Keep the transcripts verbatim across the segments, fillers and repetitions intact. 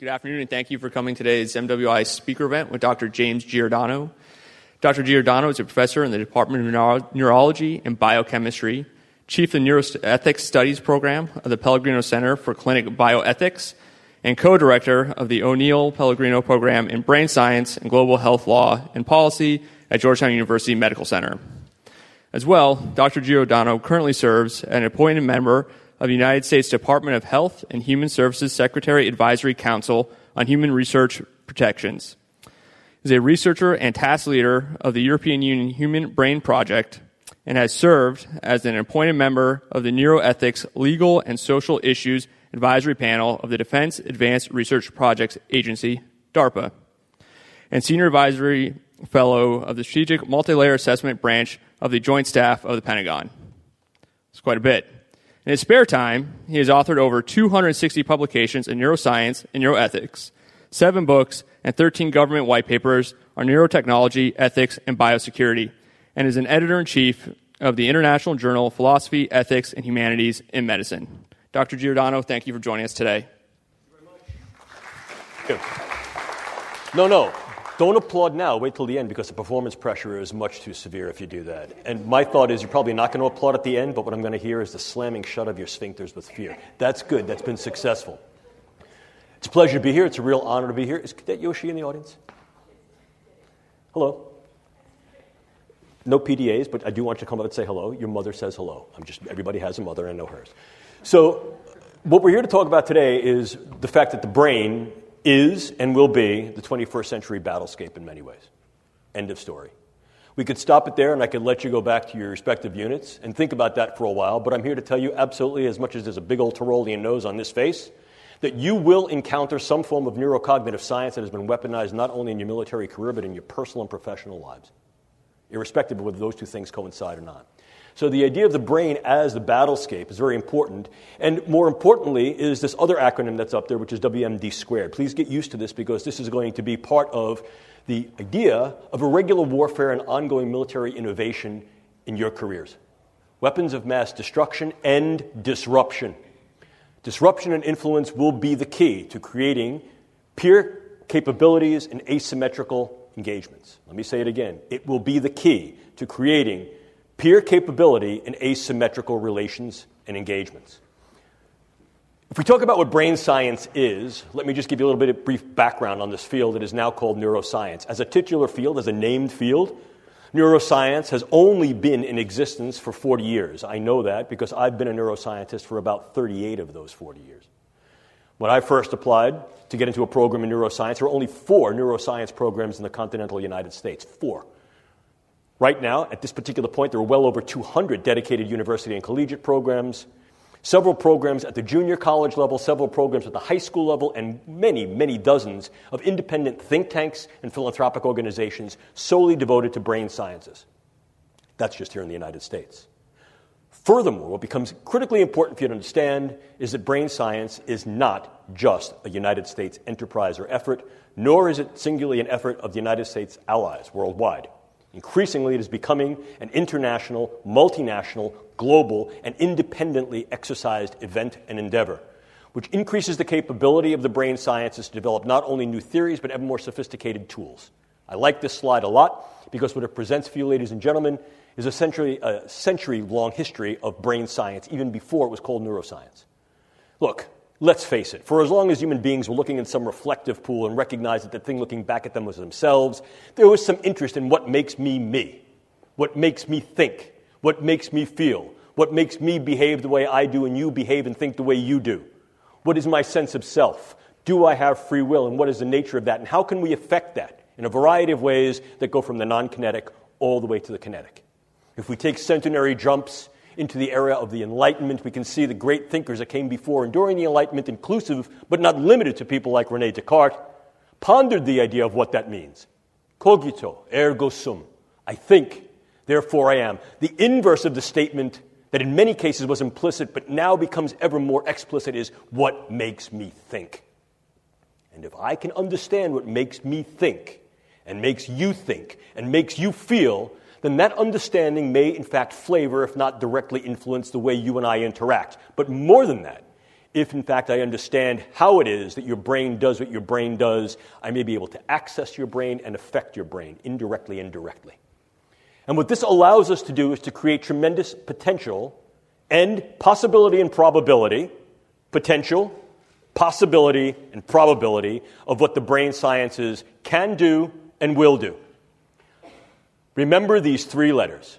Good afternoon, and thank you for coming to today's M W I speaker event with Doctor James Giordano. Doctor Giordano is a professor in the Department of Neuro- Neurology and Biochemistry, chief of the Neuroethics Studies Program of the Pellegrino Center for Clinic Bioethics, and co-director of the O'Neill Pellegrino Program in Brain Science and Global Health Law and Policy at Georgetown University Medical Center. As well, Doctor Giordano currently serves as an appointed member of the United States Department of Health and Human Services Secretary Advisory Council on Human Research Protections. He is a researcher and task leader of the European Union Human Brain Project and has served as an appointed member of the Neuroethics Legal and Social Issues Advisory Panel of the Defense Advanced Research Projects Agency, DARPA, and Senior Advisory Fellow of the Strategic Multilayer Assessment Branch of the Joint Staff of the Pentagon. It's quite a bit. In his spare time, he has authored over two hundred sixty publications in neuroscience and neuroethics, seven books, and thirteen government white papers on neurotechnology, ethics, and biosecurity, and is an editor-in-chief of the International Journal of Philosophy, Ethics, and Humanities in Medicine. Doctor Giordano, thank you for joining us today. Thank you very much. No, no. Don't applaud now. Wait till the end, because the performance pressure is much too severe if you do that. And my thought is you're probably not going to applaud at the end, but what I'm going to hear is the slamming shut of your sphincters with fear. That's good. That's been successful. It's a pleasure to be here. It's a real honor to be here. Is that Yoshi in the audience? Hello. No P D As, but I do want you to come up and say hello. Your mother says hello. I'm just everybody has a mother, and I know hers. So what we're here to talk about today is the fact that the brain is and will be the twenty-first century battlescape in many ways. End of story. We could stop it there, and I could let you go back to your respective units and think about that for a while, but I'm here to tell you absolutely, as much as there's a big old Tyrolean nose on this face, that you will encounter some form of neurocognitive science that has been weaponized not only in your military career, but in your personal and professional lives, irrespective of whether those two things coincide or not. So the idea of the brain as the battlescape is very important. And more importantly is this other acronym that's up there, which is W M D squared. Please get used to this, because this is going to be part of the idea of irregular warfare and ongoing military innovation in your careers. Weapons of mass destruction and disruption. Disruption and influence will be the key to creating peer capabilities and asymmetrical engagements. Let me say it again. It will be the key to creating peer capability and asymmetrical relations and engagements. If we talk about what brain science is, let me just give you a little bit of brief background on this field that is now called neuroscience. As a titular field, as a named field, neuroscience has only been in existence for forty years. I know that because I've been a neuroscientist for about thirty-eight of those forty years. When I first applied to get into a program in neuroscience, there were only four neuroscience programs in the continental United States. Four. Right now, at this particular point, there are well over two hundred dedicated university and collegiate programs, several programs at the junior college level, several programs at the high school level, and many, many dozens of independent think tanks and philanthropic organizations solely devoted to brain sciences. That's just here in the United States. Furthermore, what becomes critically important for you to understand is that brain science is not just a United States enterprise or effort, nor is it singularly an effort of the United States allies worldwide. Increasingly, it is becoming an international, multinational, global, and independently exercised event and endeavor, which increases the capability of the brain sciences to develop not only new theories, but ever more sophisticated tools. I like this slide a lot because what it presents for you, ladies and gentlemen, is a century, a century-long history of brain science, even before it was called neuroscience. Look, let's face it, for as long as human beings were looking in some reflective pool and recognized that the thing looking back at them was themselves, there was some interest in what makes me me, what makes me think, what makes me feel, what makes me behave the way I do and you behave and think the way you do. What is my sense of self? Do I have free will, and what is the nature of that? And how can we affect that in a variety of ways that go from the non-kinetic all the way to the kinetic? If we take centenary jumps into the era of the Enlightenment, we can see the great thinkers that came before and during the Enlightenment, inclusive but not limited to people like René Descartes, pondered the idea of what that means. Cogito, ergo sum. I think, therefore I am. The inverse of the statement that in many cases was implicit but now becomes ever more explicit is what makes me think. And if I can understand what makes me think and makes you think and makes you feel, then that understanding may, in fact, flavor, if not directly influence, the way you and I interact. But more than that, if in fact I understand how it is that your brain does what your brain does, I may be able to access your brain and affect your brain, indirectly and directly. And what this allows us to do is to create tremendous potential and possibility and probability, potential, possibility, and probability of what the brain sciences can do and will do. Remember these three letters,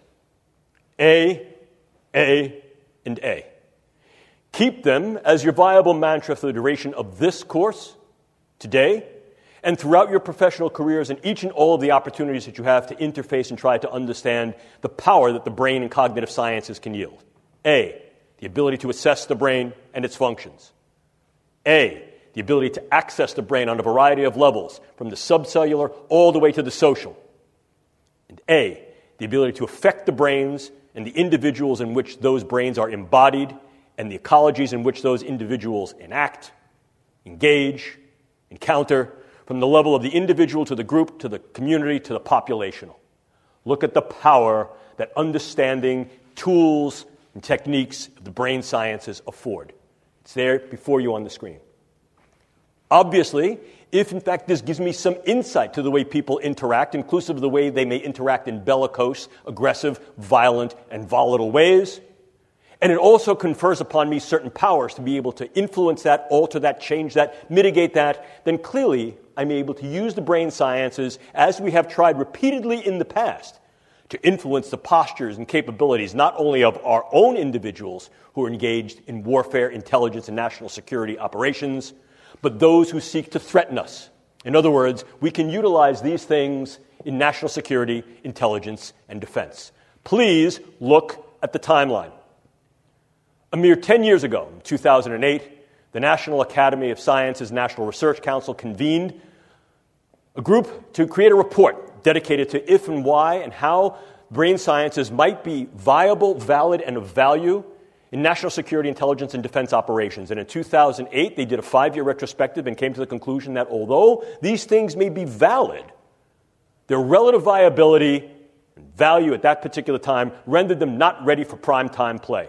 A, A, and A. Keep them as your viable mantra for the duration of this course, today, and throughout your professional careers and each and all of the opportunities that you have to interface and try to understand the power that the brain and cognitive sciences can yield. A, the ability to assess the brain and its functions. A, the ability to access the brain on a variety of levels, from the subcellular all the way to the social. And A, the ability to affect the brains and the individuals in which those brains are embodied and the ecologies in which those individuals enact, engage, encounter, from the level of the individual to the group to the community to the populational. Look at the power that understanding tools and techniques of the brain sciences afford. It's there before you on the screen. Obviously, if in fact this gives me some insight to the way people interact, inclusive of the way they may interact in bellicose, aggressive, violent, and volatile ways, and it also confers upon me certain powers to be able to influence that, alter that, change that, mitigate that, then clearly I'm able to use the brain sciences, as we have tried repeatedly in the past, to influence the postures and capabilities not only of our own individuals who are engaged in warfare, intelligence, and national security operations, but those who seek to threaten us. In other words, we can utilize these things in national security, intelligence, and defense. Please look at the timeline. A mere ten years ago, in two thousand eight, the National Academy of Sciences National Research Council convened a group to create a report dedicated to if and why and how brain sciences might be viable, valid, and of value in national security, intelligence, and defense operations. And in two thousand eight, they did a five-year retrospective and came to the conclusion that although these things may be valid, their relative viability and value at that particular time rendered them not ready for prime-time play.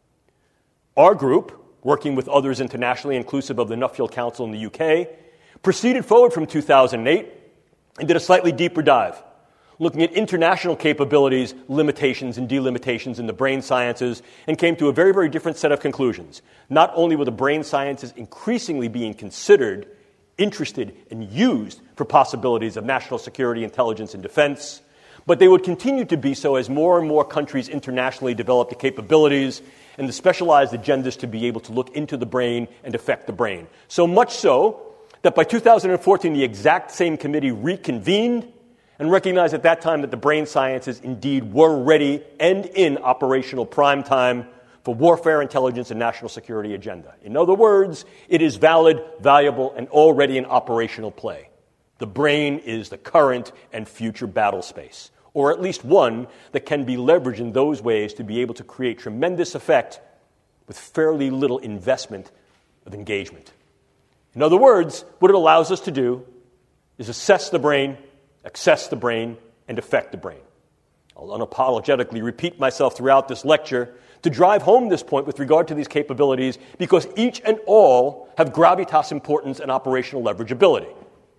Our group, working with others internationally, inclusive of the Nuffield Council in the U K, proceeded forward from two thousand eight and did a slightly deeper dive, looking at international capabilities, limitations, and delimitations in the brain sciences, and came to a very, very different set of conclusions. Not only were the brain sciences increasingly being considered, interested, and used for possibilities of national security, intelligence, and defense, but they would continue to be so as more and more countries internationally developed the capabilities and the specialized agendas to be able to look into the brain and affect the brain. So much so that by two thousand fourteen, the exact same committee reconvened and recognized at that time that the brain sciences indeed were ready and in operational prime time for warfare, intelligence, and national security agenda. In other words, it is valid, valuable, and already in operational play. The brain is the current and future battle space, or at least one that can be leveraged in those ways to be able to create tremendous effect with fairly little investment of engagement. In other words, what it allows us to do is assess the brain, access the brain, and affect the brain. I'll unapologetically repeat myself throughout this lecture to drive home this point with regard to these capabilities, because each and all have gravitas importance and operational leverageability.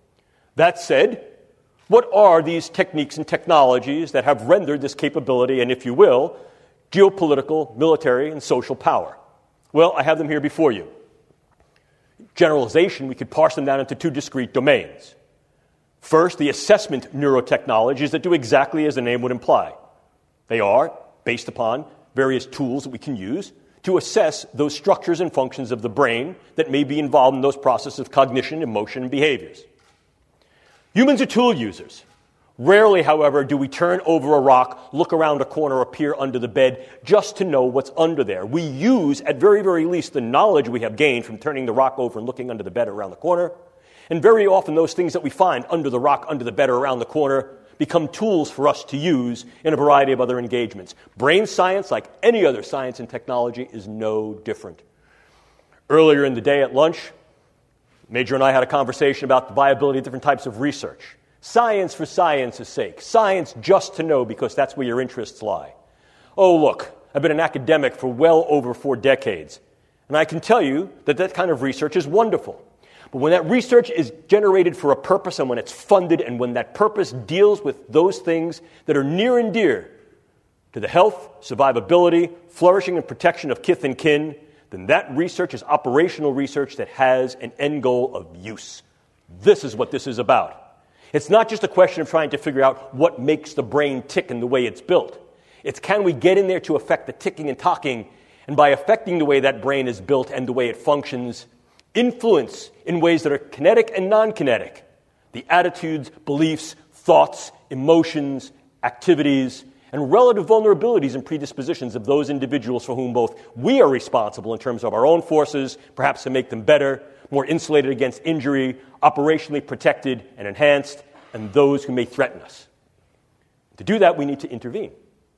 That said, what are these techniques and technologies that have rendered this capability and, if you will, geopolitical, military, and social power? Well, I have them here before you. Generalization, we could parse them down into two discrete domains. First, the assessment neurotechnologies that do exactly as the name would imply. They are based upon various tools that we can use to assess those structures and functions of the brain that may be involved in those processes of cognition, emotion, and behaviors. Humans are tool users. Rarely, however, do we turn over a rock, look around a corner, or peer under the bed just to know what's under there. We use, at very, very least, the knowledge we have gained from turning the rock over and looking under the bed or around the corner. And very often, those things that we find under the rock, under the bed, or around the corner become tools for us to use in a variety of other engagements. Brain science, like any other science and technology, is no different. Earlier in the day at lunch, Major and I had a conversation about the viability of different types of research. Science for science's sake. Science just to know because that's where your interests lie. Oh, look, I've been an academic for well over four decades, And I can tell you that that kind of research is wonderful. But when that research is generated for a purpose and when it's funded and when that purpose deals with those things that are near and dear to the health, survivability, flourishing, and protection of kith and kin, then that research is operational research that has an end goal of use. This is what this is about. It's not just a question of trying to figure out what makes the brain tick in the way it's built. It's can we get in there to affect the ticking and talking, and by affecting the way that brain is built and the way it functions, influence in ways that are kinetic and non-kinetic the attitudes, beliefs, thoughts, emotions, activities, and relative vulnerabilities and predispositions of those individuals for whom both we are responsible in terms of our own forces, perhaps to make them better, more insulated against injury, operationally protected and enhanced, and those who may threaten us. To do that, we need to intervene.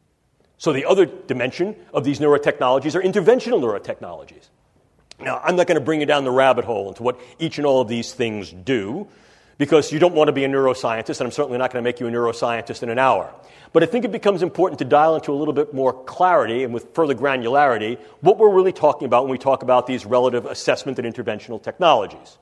So the other dimension of these neurotechnologies are interventional neurotechnologies. Now, I'm not going to bring you down the rabbit hole into what each and all of these things do, because you don't want to be a neuroscientist, and I'm certainly not going to make you a neuroscientist in an hour. But I think it becomes important to dial into a little bit more clarity and with further granularity what we're really talking about when we talk about these relative assessment and interventional technologies.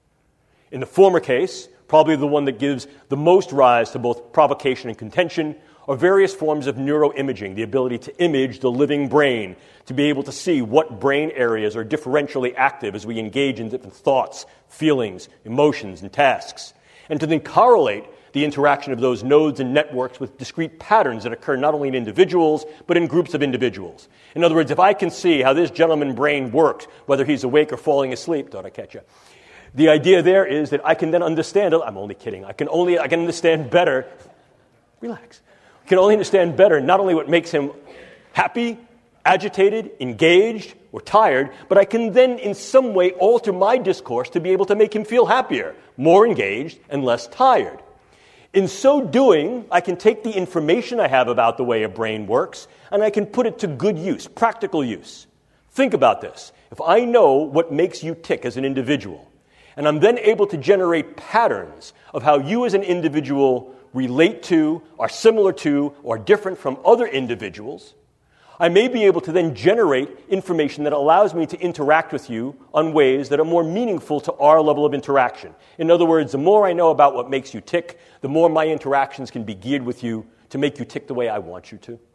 In the former case, probably the one that gives the most rise to both provocation and contention, are various forms of neuroimaging, the ability to image the living brain, to be able to see what brain areas are differentially active as we engage in different thoughts, feelings, emotions, and tasks, and to then correlate the interaction of those nodes and networks with discrete patterns that occur not only in individuals, but in groups of individuals. In other words, if I can see how this gentleman's brain works, whether he's awake or falling asleep, thought I catch you. The idea there is that I can then understand, I'm only kidding, I can only, I can understand better, relax, I can only understand better not only what makes him happy, agitated, engaged, or tired, but I can then in some way alter my discourse to be able to make him feel happier, more engaged, and less tired. In so doing, I can take the information I have about the way a brain works, and I can put it to good use, practical use. Think about this. If I know what makes you tick as an individual, and I'm then able to generate patterns of how you as an individual relate to, are similar to, or different from other individuals, I may be able to then generate information that allows me to interact with you on ways that are more meaningful to our level of interaction. In other words, the more I know about what makes you tick, the more my interactions can be geared with you to make you tick the way I want you to.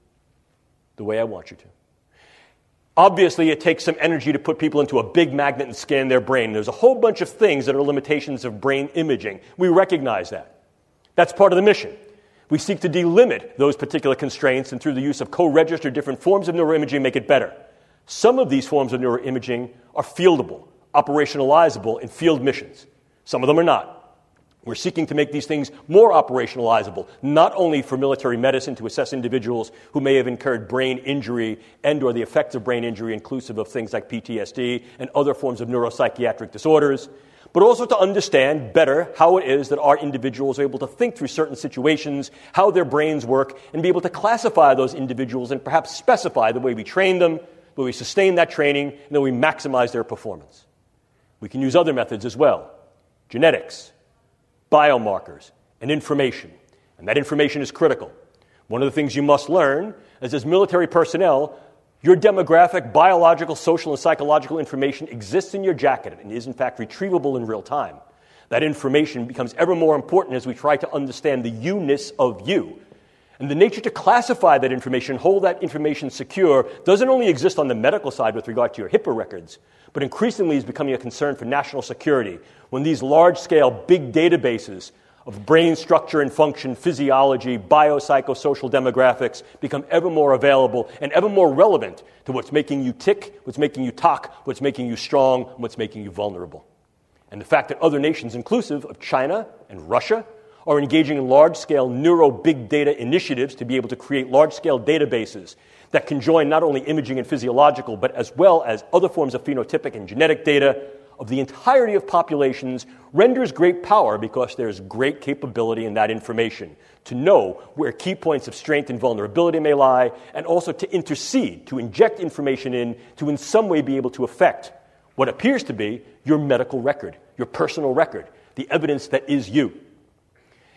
The way I want you to. Obviously, it takes some energy to put people into a big magnet and scan their brain. There's a whole bunch of things that are limitations of brain imaging. We recognize that. That's part of the mission. We seek to delimit those particular constraints and through the use of co-registered different forms of neuroimaging make it better. Some of these forms of neuroimaging are fieldable, operationalizable in field missions. Some of them are not. We're seeking to make these things more operationalizable, not only for military medicine to assess individuals who may have incurred brain injury and or the effects of brain injury inclusive of things like P T S D and other forms of neuropsychiatric disorders, but also to understand better how it is that our individuals are able to think through certain situations, how their brains work, and be able to classify those individuals and perhaps specify the way we train them, the way we sustain that training, and then we maximize their performance. We can use other methods as well. Genetics, biomarkers, and information. And that information is critical. One of the things you must learn is as military personnel, your demographic, biological, social, and psychological information exists in your jacket and is, in fact, retrievable in real time. That information becomes ever more important as we try to understand the you-ness of you. And the nature to classify that information, hold that information secure, doesn't only exist on the medical side with regard to your HIPAA records, but increasingly is becoming a concern for national security when these large-scale big databases of brain structure and function, physiology, biopsychosocial demographics become ever more available and ever more relevant to what's making you tick, what's making you talk, what's making you strong, and what's making you vulnerable. And the fact that other nations, inclusive of China and Russia, are engaging in large-scale neuro-big data initiatives to be able to create large-scale databases that can join not only imaging and physiological, but as well as other forms of phenotypic and genetic data of the entirety of populations renders great power because there's great capability in that information to know where key points of strength and vulnerability may lie, and also to intercede, to inject information in, to in some way be able to affect what appears to be your medical record, your personal record, the evidence that is you.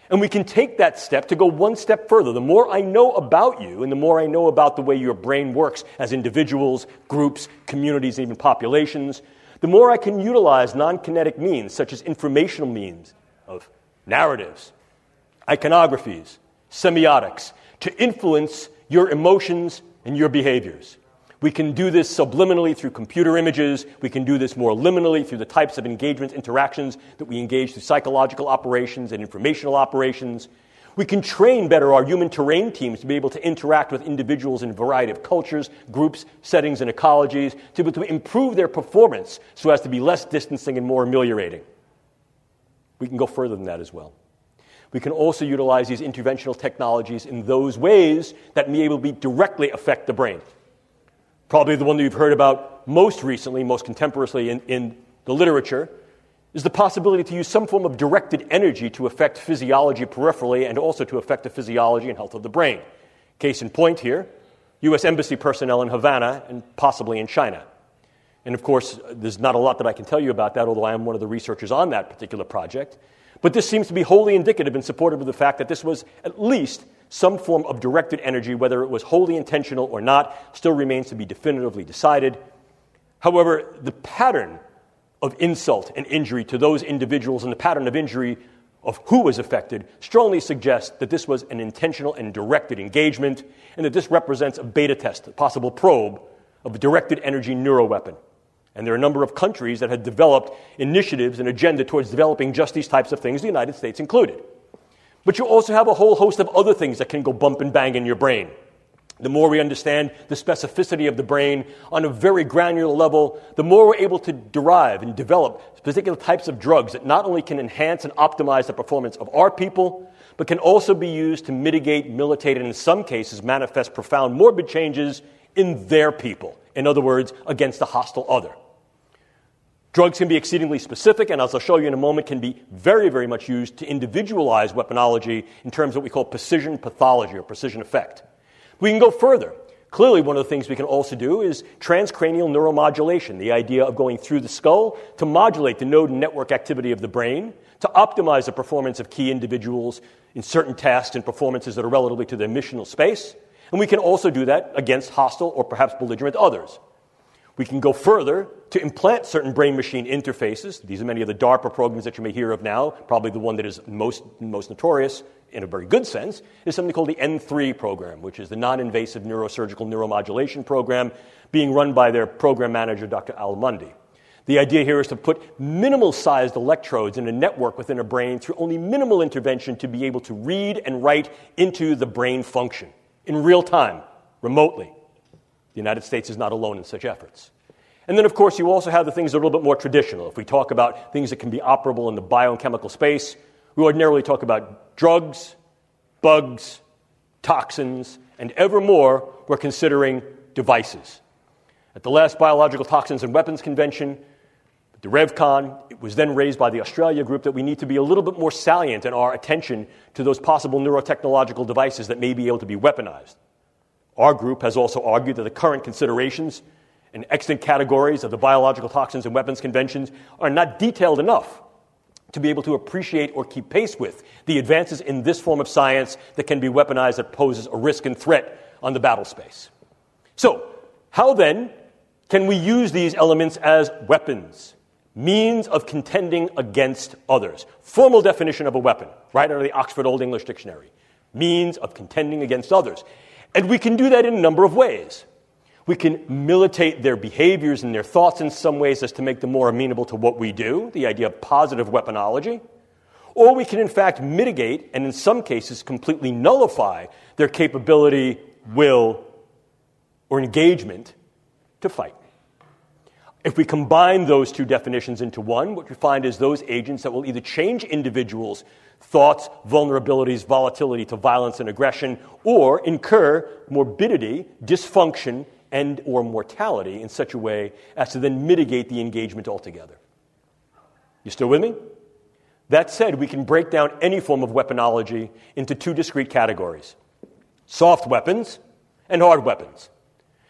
And we can take that step to go one step further. The more I know about you and the more I know about the way your brain works as individuals, groups, communities, and even populations, the more I can utilize non-kinetic means such as informational means of narratives, iconographies, semiotics to influence your emotions and your behaviors. We can do this subliminally through computer images. We can do this more liminally through the types of engagement interactions that we engage through psychological operations and informational operations. We can train better our human terrain teams to be able to interact with individuals in a variety of cultures, groups, settings, and ecologies to be able to improve their performance so as to be less distancing and more ameliorating. We can go further than that as well. We can also utilize these interventional technologies in those ways that may able to directly affect the brain. Probably the one that you've heard about most recently, most contemporaneously in, in the literature, is the possibility to use some form of directed energy to affect physiology peripherally and also to affect the physiology and health of the brain. Case in point here, U S Embassy personnel in Havana and possibly in China. And of course, there's not a lot that I can tell you about that, although I am one of the researchers on that particular project. But this seems to be wholly indicative and supportive of the fact that this was at least some form of directed energy, whether it was wholly intentional or not, still remains to be definitively decided. However, the pattern of insult and injury to those individuals and the pattern of injury of who was affected strongly suggests that this was an intentional and directed engagement, and that this represents a beta test, a possible probe of a directed energy neuroweapon. And there are a number of countries that have developed initiatives and agenda towards developing just these types of things, the United States included. But you also have a whole host of other things that can go bump and bang in your brain. The more we understand the specificity of the brain on a very granular level, the more we're able to derive and develop particular types of drugs that not only can enhance and optimize the performance of our people, but can also be used to mitigate, militate, and in some cases manifest profound morbid changes in their people. In other words, against a hostile other. Drugs can be exceedingly specific, and as I'll show you in a moment, can be very, very much used to individualize weaponology in terms of what we call precision pathology or precision effect. We can go further. Clearly, one of the things we can also do is transcranial neuromodulation, the idea of going through the skull to modulate the node and network activity of the brain, to optimize the performance of key individuals in certain tasks and performances that are relative to their missional space. And we can also do that against hostile or perhaps belligerent others. We can go further to implant certain brain-machine interfaces. These are many of the DARPA programs that you may hear of now. Probably the one that is most, most notorious, in a very good sense, is something called the N three program, which is the non-invasive neurosurgical neuromodulation program being run by their program manager, Doctor Al Mundy. The idea here is to put minimal-sized electrodes in a network within a brain through only minimal intervention to be able to read and write into the brain function in real time, remotely. The United States is not alone in such efforts. And then, of course, you also have the things that are a little bit more traditional. If we talk about things that can be operable in the biochemical space, we ordinarily talk about drugs, bugs, toxins, and ever more, we're considering devices. At the last Biological Toxins and Weapons Convention, the RevCon, it was then raised by the Australia group that we need to be a little bit more salient in our attention to those possible neurotechnological devices that may be able to be weaponized. Our group has also argued that the current considerations and extant categories of the Biological Toxins and Weapons Conventions are not detailed enough to be able to appreciate or keep pace with the advances in this form of science that can be weaponized that poses a risk and threat on the battle space. So, how then can we use these elements as weapons, means of contending against others? Formal definition of a weapon, right out of the Oxford Old English Dictionary. Means of contending against others. And we can do that in a number of ways. We can militate their behaviors and their thoughts in some ways as to make them more amenable to what we do, the idea of positive weaponology. Or we can, in fact, mitigate and in some cases completely nullify their capability, will, or engagement to fight. If we combine those two definitions into one, what we find is those agents that will either change individuals' thoughts, vulnerabilities, volatility to violence and aggression, or incur morbidity, dysfunction, and or mortality in such a way as to then mitigate the engagement altogether. You still with me? That said, we can break down any form of weaponology into two discrete categories: soft weapons and hard weapons.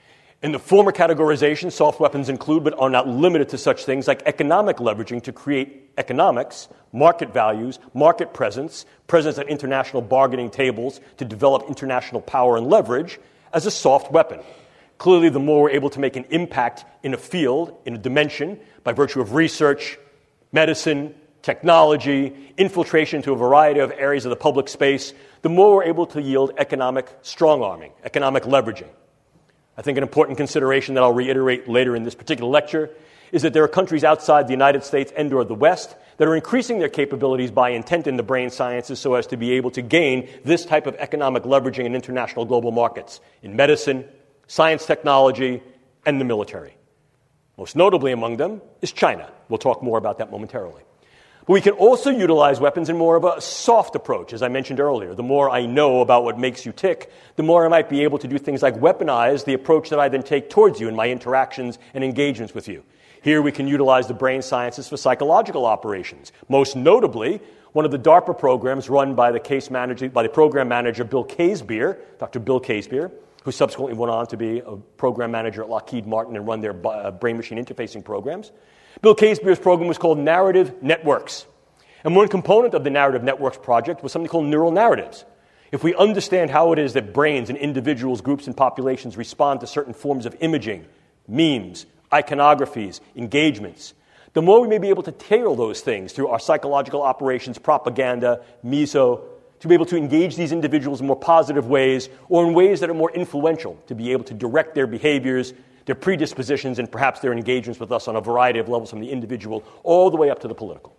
In the former categorization, soft weapons include but are not limited to such things like economic leveraging to create economics, market values, market presence, presence at international bargaining tables to develop international power and leverage as a soft weapon. Clearly, the more we're able to make an impact in a field, in a dimension, by virtue of research, medicine, technology, infiltration into a variety of areas of the public space, the more we're able to yield economic strong-arming, economic leveraging. I think an important consideration that I'll reiterate later in this particular lecture is that there are countries outside the United States and or the West that are increasing their capabilities by intent in the brain sciences so as to be able to gain this type of economic leveraging in international global markets, in medicine, science technology, and the military. Most notably among them is China. We'll talk more about that momentarily. But we can also utilize weapons in more of a soft approach, as I mentioned earlier. The more I know about what makes you tick, the more I might be able to do things like weaponize the approach that I then take towards you in my interactions and engagements with you. Here we can utilize the brain sciences for psychological operations. Most notably, one of the DARPA programs run by the case manager, by the program manager Bill Casebeer, Doctor Bill Casebeer, who subsequently went on to be a program manager at Lockheed Martin and run their uh, brain-machine interfacing programs. Bill Casebeer's program was called Narrative Networks. And one component of the Narrative Networks project was something called neural narratives. If we understand how it is that brains and individuals, groups, and populations respond to certain forms of imaging, memes, iconographies, engagements, the more we may be able to tailor those things through our psychological operations, propaganda, meso, to be able to engage these individuals in more positive ways or in ways that are more influential, to be able to direct their behaviors, their predispositions, and perhaps their engagements with us on a variety of levels from the individual all the way up to the political.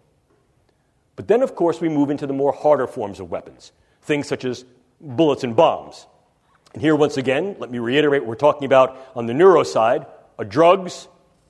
But then, of course, we move into the more harder forms of weapons, things such as bullets and bombs. And here, once again, let me reiterate what we're talking about on the neuro side, are drugs,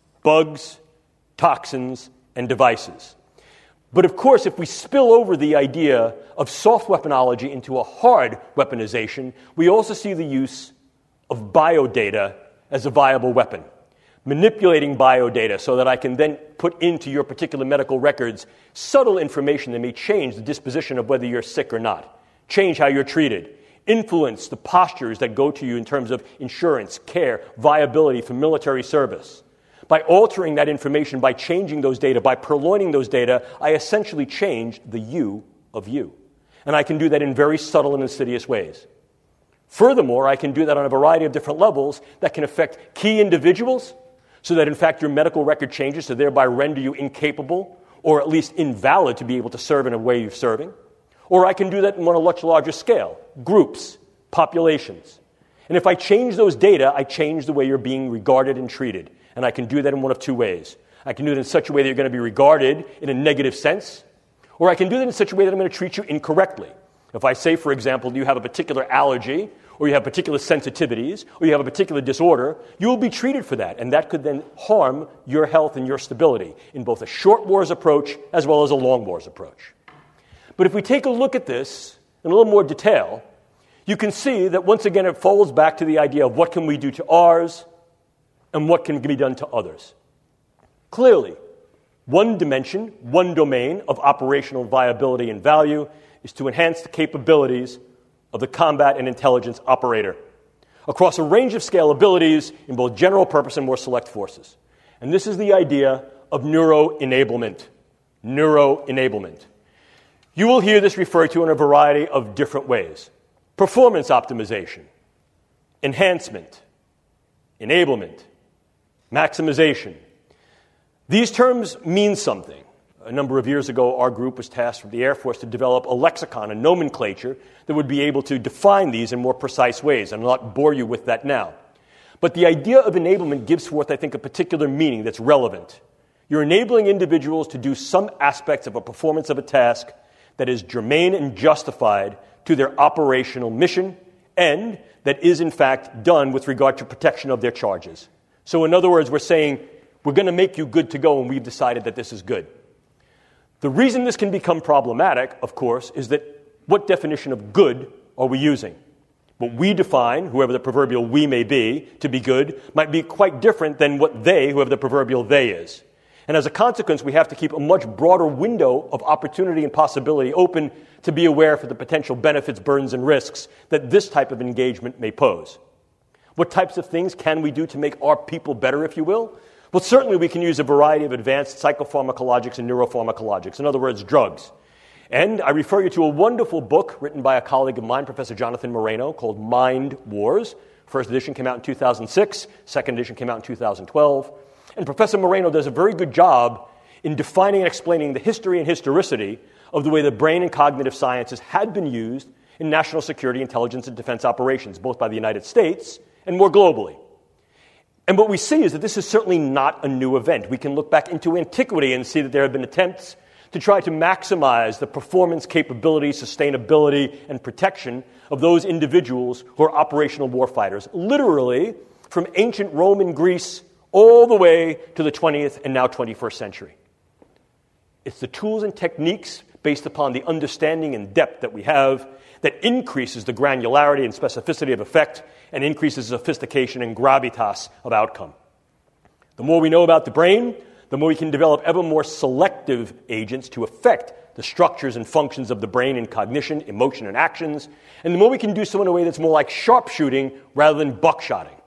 bugs, toxins, and devices. But of course, if we spill over the idea of soft weaponology into a hard weaponization, we also see the use of biodata as a viable weapon. Manipulating biodata so that I can then put into your particular medical records subtle information that may change the disposition of whether you're sick or not, change how you're treated, influence the postures that go to you in terms of insurance, care, viability for military service. By altering that information, by changing those data, by purloining those data, I essentially change the you of you. And I can do that in very subtle and insidious ways. Furthermore, I can do that on a variety of different levels that can affect key individuals so that, in fact, your medical record changes to thereby render you incapable or at least invalid to be able to serve in a way you're serving. Or I can do that on a much larger scale, groups, populations. And if I change those data, I change the way you're being regarded and treated. And I can do that in one of two ways. I can do it in such a way that you're going to be regarded in a negative sense, or I can do that in such a way that I'm going to treat you incorrectly. If I say, for example, you have a particular allergy, or you have particular sensitivities, or you have a particular disorder, you will be treated for that, and that could then harm your health and your stability in both a short wars approach as well as a long wars approach. But if we take a look at this in a little more detail, you can see that once again it folds back to the idea of what can we do to ours and what can be done to others. Clearly, one dimension, one domain of operational viability and value is to enhance the capabilities of the combat and intelligence operator across a range of scalabilities in both general purpose and more select forces. And this is the idea of neuroenablement. Neuroenablement. You will hear this referred to in a variety of different ways. Performance optimization, enhancement, enablement, maximization. These terms mean something. A number of years ago, our group was tasked with the Air Force to develop a lexicon, a nomenclature, that would be able to define these in more precise ways. And I'll not bore you with that now. But the idea of enablement gives forth, I think, a particular meaning that's relevant. You're enabling individuals to do some aspects of a performance of a task that is germane and justified to their operational mission and that is, in fact, done with regard to protection of their charges. So in other words, we're saying, we're going to make you good to go, and we've decided that this is good. The reason this can become problematic, of course, is that what definition of good are we using? What we define, whoever the proverbial we may be, to be good, might be quite different than what they, whoever the proverbial they is. And as a consequence, we have to keep a much broader window of opportunity and possibility open to be aware for the potential benefits, burdens, and risks that this type of engagement may pose. What types of things can we do to make our people better, if you will? Well, certainly we can use a variety of advanced psychopharmacologics and neuropharmacologics, in other words, drugs. And I refer you to a wonderful book written by a colleague of mine, Professor Jonathan Moreno, called Mind Wars. First edition came out in two thousand six, second edition came out in two thousand twelve. And Professor Moreno does a very good job in defining and explaining the history and historicity of the way the brain and cognitive sciences had been used in national security, intelligence, and defense operations, both by the United States and more globally. And what we see is that this is certainly not a new event. We can look back into antiquity and see that there have been attempts to try to maximize the performance, capability, sustainability, and protection of those individuals who are operational warfighters, literally from ancient Rome and Greece all the way to the twentieth and now twenty-first century. It's the tools and techniques based upon the understanding and depth that we have that increases the granularity and specificity of effect and increases the sophistication and gravitas of outcome. The more we know about the brain, the more we can develop ever more selective agents to affect the structures and functions of the brain in cognition, emotion, and actions, and the more we can do so in a way that's more like sharpshooting rather than buckshotting.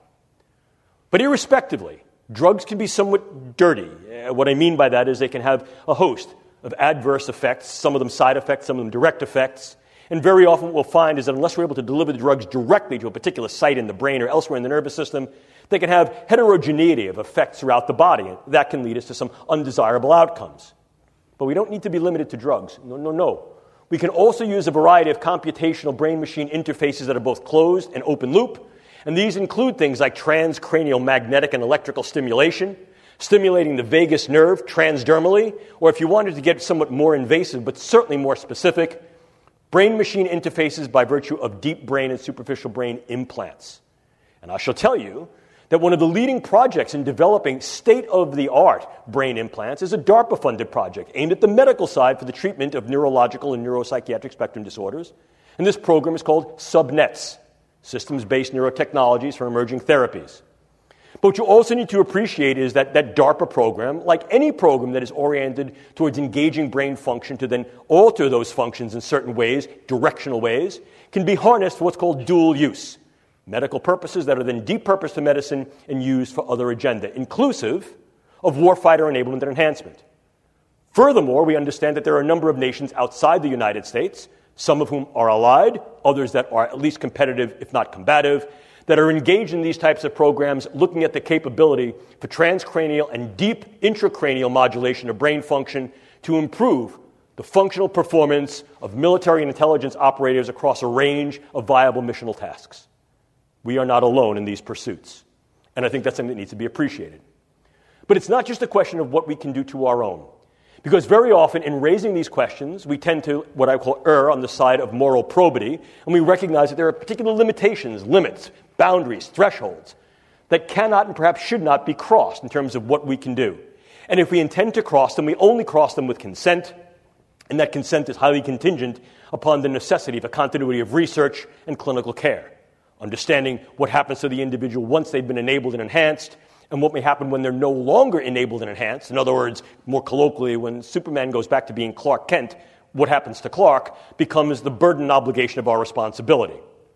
But irrespectively, drugs can be somewhat dirty. Uh, what I mean by that is they can have a host of adverse effects, some of them side effects, some of them direct effects. And very often what we'll find is that unless we're able to deliver the drugs directly to a particular site in the brain or elsewhere in the nervous system, they can have heterogeneity of effects throughout the body. And that can lead us to some undesirable outcomes. But we don't need to be limited to drugs. No, no, no. We can also use a variety of computational brain-machine interfaces that are both closed and open loop. And these include things like transcranial magnetic and electrical stimulation, stimulating the vagus nerve transdermally, or if you wanted to get somewhat more invasive but certainly more specific, brain-machine interfaces by virtue of deep brain and superficial brain implants. And I shall tell you that one of the leading projects in developing state-of-the-art brain implants is a DARPA-funded project aimed at the medical side for the treatment of neurological and neuropsychiatric spectrum disorders. And this program is called SubNets, Systems-Based Neurotechnologies for Emerging Therapies. But what you also need to appreciate is that that DARPA program, like any program that is oriented towards engaging brain function to then alter those functions in certain ways, directional ways, can be harnessed for what's called dual use. Medical purposes that are then depurposed to medicine and used for other agenda, inclusive of warfighter enablement and enhancement. Furthermore, we understand that there are a number of nations outside the United States, some of whom are allied, others that are at least competitive, if not combative, that are engaged in these types of programs looking at the capability for transcranial and deep intracranial modulation of brain function to improve the functional performance of military and intelligence operators across a range of viable missional tasks. We are not alone in these pursuits, and I think that's something that needs to be appreciated. But it's not just a question of what we can do to our own, because very often in raising these questions, we tend to, what I call, err on the side of moral probity, and we recognize that there are particular limitations, limits, boundaries, thresholds that cannot and perhaps should not be crossed in terms of what we can do. And if we intend to cross them, we only cross them with consent, and that consent is highly contingent upon the necessity of a continuity of research and clinical care, understanding what happens to the individual once they've been enabled and enhanced, and what may happen when they're no longer enabled and enhanced. In other words, more colloquially, when Superman goes back to being Clark Kent, what happens to Clark becomes the burden and obligation of our responsibility.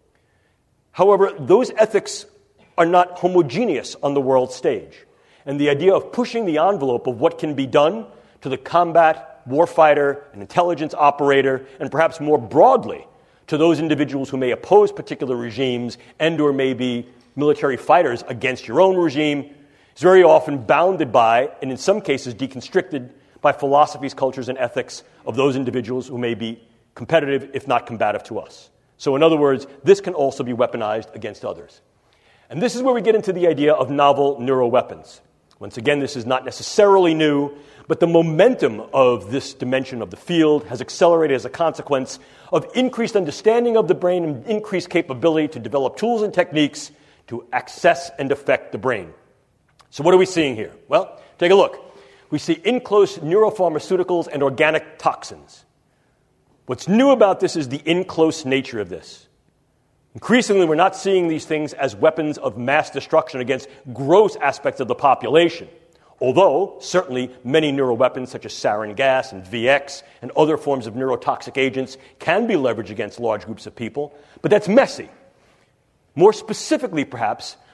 However, those ethics are not homogeneous on the world stage. And the idea of pushing the envelope of what can be done to the combat, warfighter, and intelligence operator, and perhaps more broadly to those individuals who may oppose particular regimes and or may be military fighters against your own regime, is very often bounded by, and in some cases deconstricted by philosophies, cultures, and ethics of those individuals who may be competitive, if not combative to us. So in other words, this can also be weaponized against others. And this is where we get into the idea of novel neuroweapons. Once again, this is not necessarily new, but the momentum of this dimension of the field has accelerated as a consequence of increased understanding of the brain and increased capability to develop tools and techniques to access and affect the brain. So what are we seeing here? Well, take a look. We see in-close neuropharmaceuticals and organic toxins. What's new about this is the in-close nature of this. Increasingly, we're not seeing these things as weapons of mass destruction against gross aspects of the population, although certainly many neuroweapons such as sarin gas and V X and other forms of neurotoxic agents can be leveraged against large groups of people, but that's messy. More specifically, perhaps,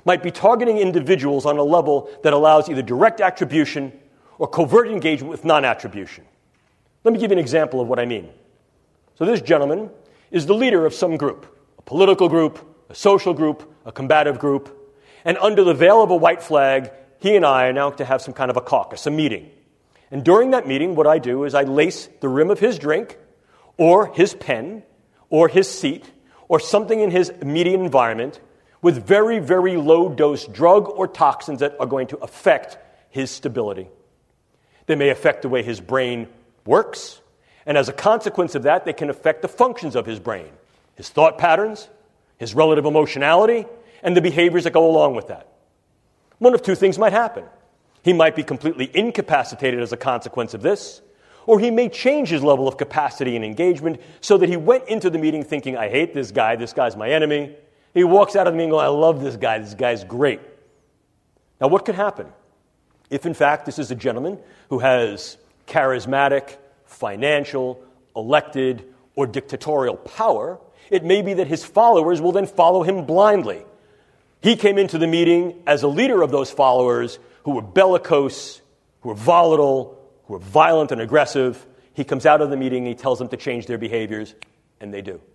might be targeting individuals on a level that allows either direct attribution or covert engagement with non-attribution. Let me give you an example of what I mean. So this gentleman is the leader of some group, a political group, a social group, a combative group, and under the veil of a white flag, he and I are now to have some kind of a caucus, a meeting. And during that meeting, what I do is I lace the rim of his drink or his pen or his seat or something in his immediate environment with very, very low-dose drug or toxins that are going to affect his stability. They may affect the way his brain works, and as a consequence of that, they can affect the functions of his brain, his thought patterns, his relative emotionality, and the behaviors that go along with that. One of two things might happen. He might be completely incapacitated as a consequence of this, or he may change his level of capacity and engagement so that he went into the meeting thinking, I hate this guy, this guy's my enemy. He walks out of the meeting going, I love this guy, this guy's great. Now what could happen? If in fact this is a gentleman who has charismatic, financial, elected, or dictatorial power, it may be that his followers will then follow him blindly. He came into the meeting as a leader of those followers who were bellicose, who were volatile, who were violent and aggressive. He comes out of the meeting and he tells them to change their behaviors, and they do.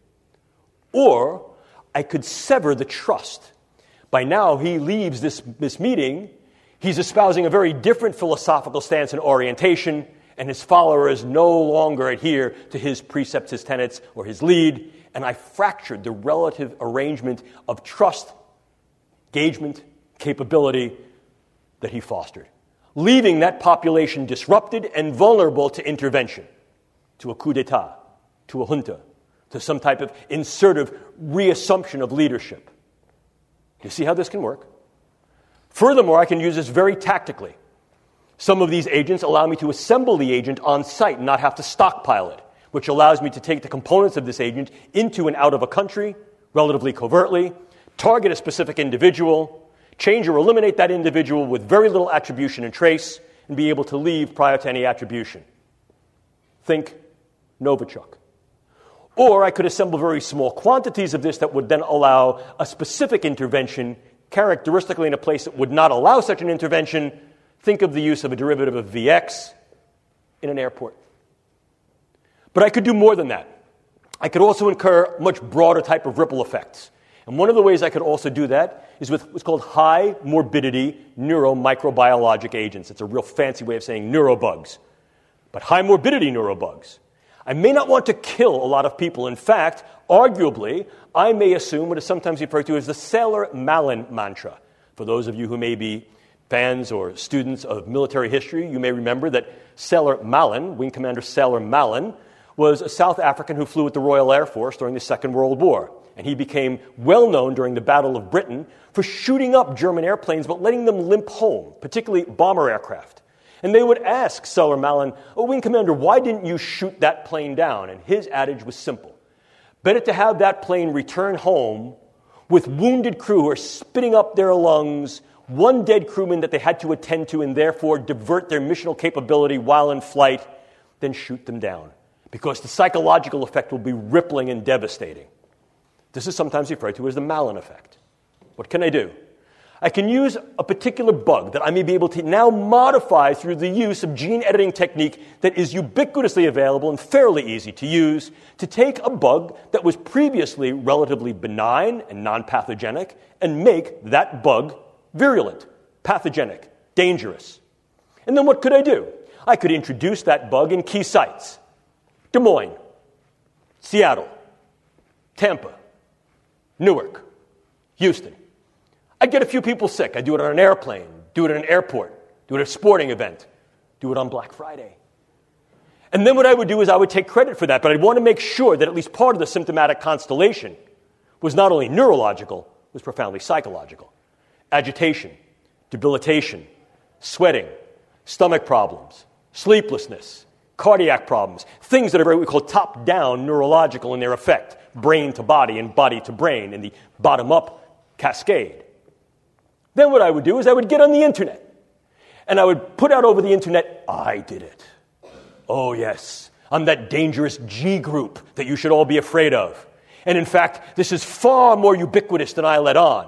Or I could sever the trust. By now, he leaves this, this meeting, he's espousing a very different philosophical stance and orientation, and his followers no longer adhere to his precepts, his tenets, or his lead, and I fractured the relative arrangement of trust, engagement, capability that he fostered, leaving that population disrupted and vulnerable to intervention, to a coup d'etat, to a junta, to some type of insertive reassumption of leadership. You see how this can work? Furthermore, I can use this very tactically. Some of these agents allow me to assemble the agent on site and not have to stockpile it, which allows me to take the components of this agent into and out of a country relatively covertly, target a specific individual, change or eliminate that individual with very little attribution and trace, and be able to leave prior to any attribution. Think Novichok. Or I could assemble very small quantities of this that would then allow a specific intervention, characteristically in a place that would not allow such an intervention. Think of the use of a derivative of V X in an airport. But I could do more than that. I could also incur much broader type of ripple effects. And one of the ways I could also do that is with what's called high morbidity neuromicrobiologic agents. It's a real fancy way of saying neurobugs. But high morbidity neurobugs. I may not want to kill a lot of people. In fact, arguably, I may assume what is sometimes referred to as the Sailor-Malin mantra. For those of you who may be fans or students of military history, you may remember that Sailor-Malin, Wing Commander Sailor-Malin, was a South African who flew with the Royal Air Force during the Second World War. And he became well known during the Battle of Britain for shooting up German airplanes but letting them limp home, particularly bomber aircraft. And they would ask Sailor-Malin, oh, Wing Commander, why didn't you shoot that plane down? And his adage was simple. Better to have that plane return home with wounded crew who are spitting up their lungs, one dead crewman that they had to attend to and therefore divert their missional capability while in flight, than shoot them down. Because the psychological effect will be rippling and devastating. This is sometimes referred to as the Malin effect. What can I do? I can use a particular bug that I may be able to now modify through the use of gene editing technique that is ubiquitously available and fairly easy to use to take a bug that was previously relatively benign and non-pathogenic and make that bug virulent, pathogenic, dangerous. And then what could I do? I could introduce that bug in key sites. Des Moines, Seattle, Tampa, Newark, Houston. I'd get a few people sick. I'd do it on an airplane, do it at an airport, do it at a sporting event, do it on Black Friday. And then what I would do is I would take credit for that, but I'd want to make sure that at least part of the symptomatic constellation was not only neurological, was profoundly psychological. Agitation, debilitation, sweating, stomach problems, sleeplessness, cardiac problems, things that are what we call top-down neurological in their effect, brain to body and body to brain in the bottom-up cascade. Then what I would do is I would get on the internet, and I would put out over the internet, I did it. Oh, yes, I'm that dangerous G group that you should all be afraid of. And in fact, this is far more ubiquitous than I let on.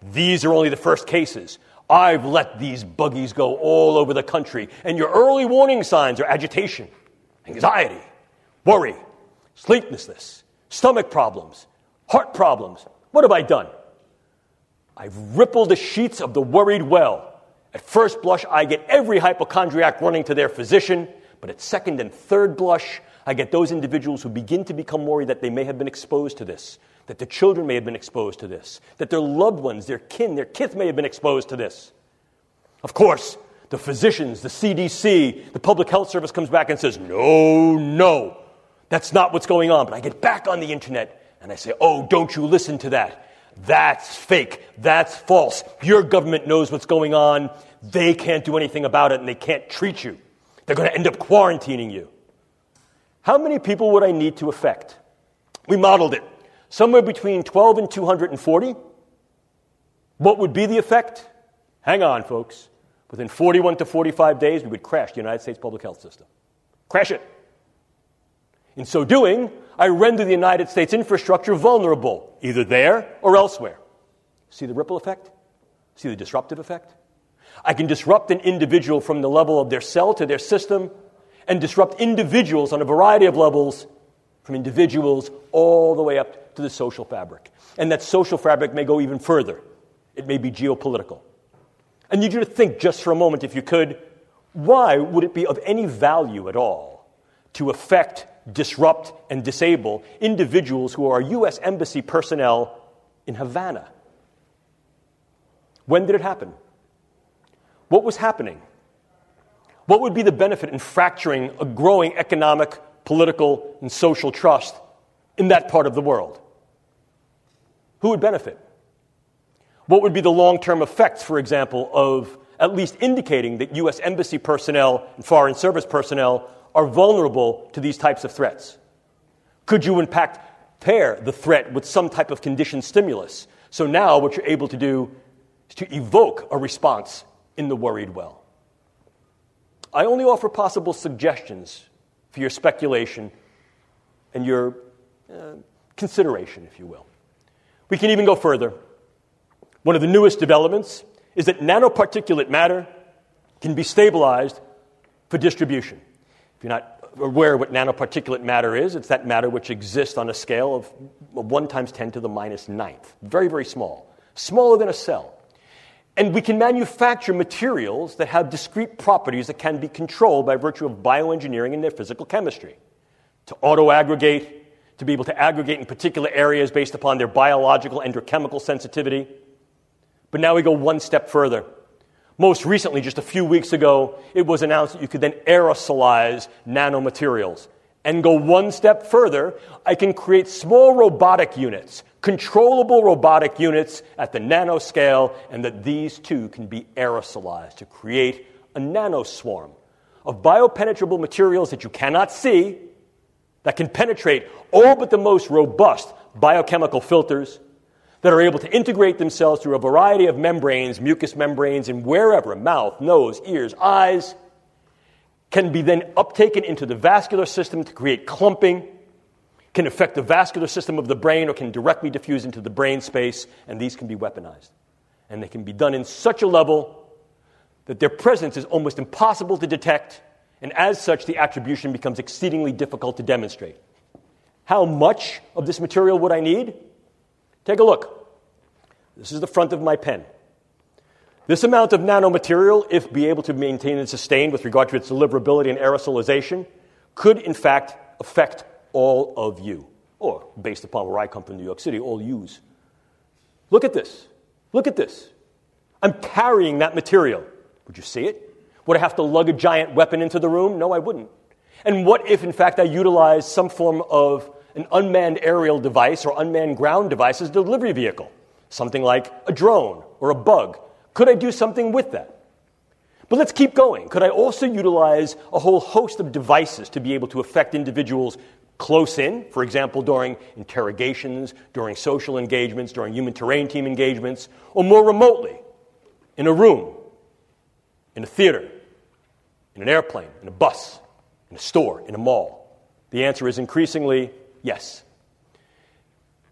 These are only the first cases. I've let these buggies go all over the country, and your early warning signs are agitation, anxiety, worry, sleeplessness, stomach problems, heart problems. What have I done? I've rippled the sheets of the worried well. At first blush, I get every hypochondriac running to their physician, but at second and third blush, I get those individuals who begin to become worried that they may have been exposed to this, that their children may have been exposed to this, that their loved ones, their kin, their kith may have been exposed to this. Of course, the physicians, the C D C, the Public Health Service comes back and says, no, no, that's not what's going on. But I get back on the internet and I say, oh, don't you listen to that. That's fake. That's false. Your government knows what's going on. They can't do anything about it and they can't treat you. They're going to end up quarantining you. How many people would I need to affect? We modeled it. Somewhere between twelve and two hundred forty. What would be the effect? Hang on, folks. Within forty-one to forty-five days, we would crash the United States public health system. Crash it. In so doing, I render the United States infrastructure vulnerable, either there or elsewhere. See the ripple effect? See the disruptive effect? I can disrupt an individual from the level of their cell to their system and disrupt individuals on a variety of levels, from individuals all the way up to the social fabric. And that social fabric may go even further. It may be geopolitical. I need you to think just for a moment, if you could, why would it be of any value at all to affect, disrupt, and disable individuals who are U S Embassy personnel in Havana? When did it happen? What was happening? What would be the benefit in fracturing a growing economic, political, and social trust in that part of the world? Who would benefit? What would be the long-term effects, for example, of at least indicating that U S Embassy personnel and Foreign Service personnel are vulnerable to these types of threats? Could you, in fact, pair the threat with some type of conditioned stimulus? So now what you're able to do is to evoke a response in the worried well. I only offer possible suggestions for your speculation and your uh, consideration, if you will. We can even go further. One of the newest developments is that nanoparticulate matter can be stabilized for distribution. If you're not aware of what nanoparticulate matter is, it's that matter which exists on a scale of one times ten to the minus ninth. Very, very small. Smaller than a cell. And we can manufacture materials that have discrete properties that can be controlled by virtue of bioengineering and their physical chemistry. To auto-aggregate, to be able to aggregate in particular areas based upon their biological and or chemical sensitivity. But now we go one step further. Most recently, just a few weeks ago, it was announced that you could then aerosolize nanomaterials. And go one step further, I can create small robotic units, controllable robotic units at the nanoscale, and that these too can be aerosolized to create a nanoswarm of biopenetrable materials that you cannot see, that can penetrate all but the most robust biochemical filters, that are able to integrate themselves through a variety of membranes, mucous membranes, and wherever, mouth, nose, ears, eyes, can be then uptaken into the vascular system to create clumping, can affect the vascular system of the brain, or can directly diffuse into the brain space, and these can be weaponized. And they can be done in such a level that their presence is almost impossible to detect, and as such, the attribution becomes exceedingly difficult to demonstrate. How much of this material would I need? Take a look. This is the front of my pen. This amount of nanomaterial, if be able to maintain and sustain with regard to its deliverability and aerosolization, could in fact affect all of you, or based upon where I come from, New York City, all yous. Look at this. Look at this. I'm carrying that material. Would you see it? Would I have to lug a giant weapon into the room? No, I wouldn't. And what if, in fact, I utilized some form of an unmanned aerial device or unmanned ground device as a delivery vehicle? Something like a drone or a bug. Could I do something with that? But let's keep going. Could I also utilize a whole host of devices to be able to affect individuals close in, for example, during interrogations, during social engagements, during human terrain team engagements, or more remotely, in a room, in a theater, in an airplane, in a bus, in a store, in a mall? The answer is increasingly yes.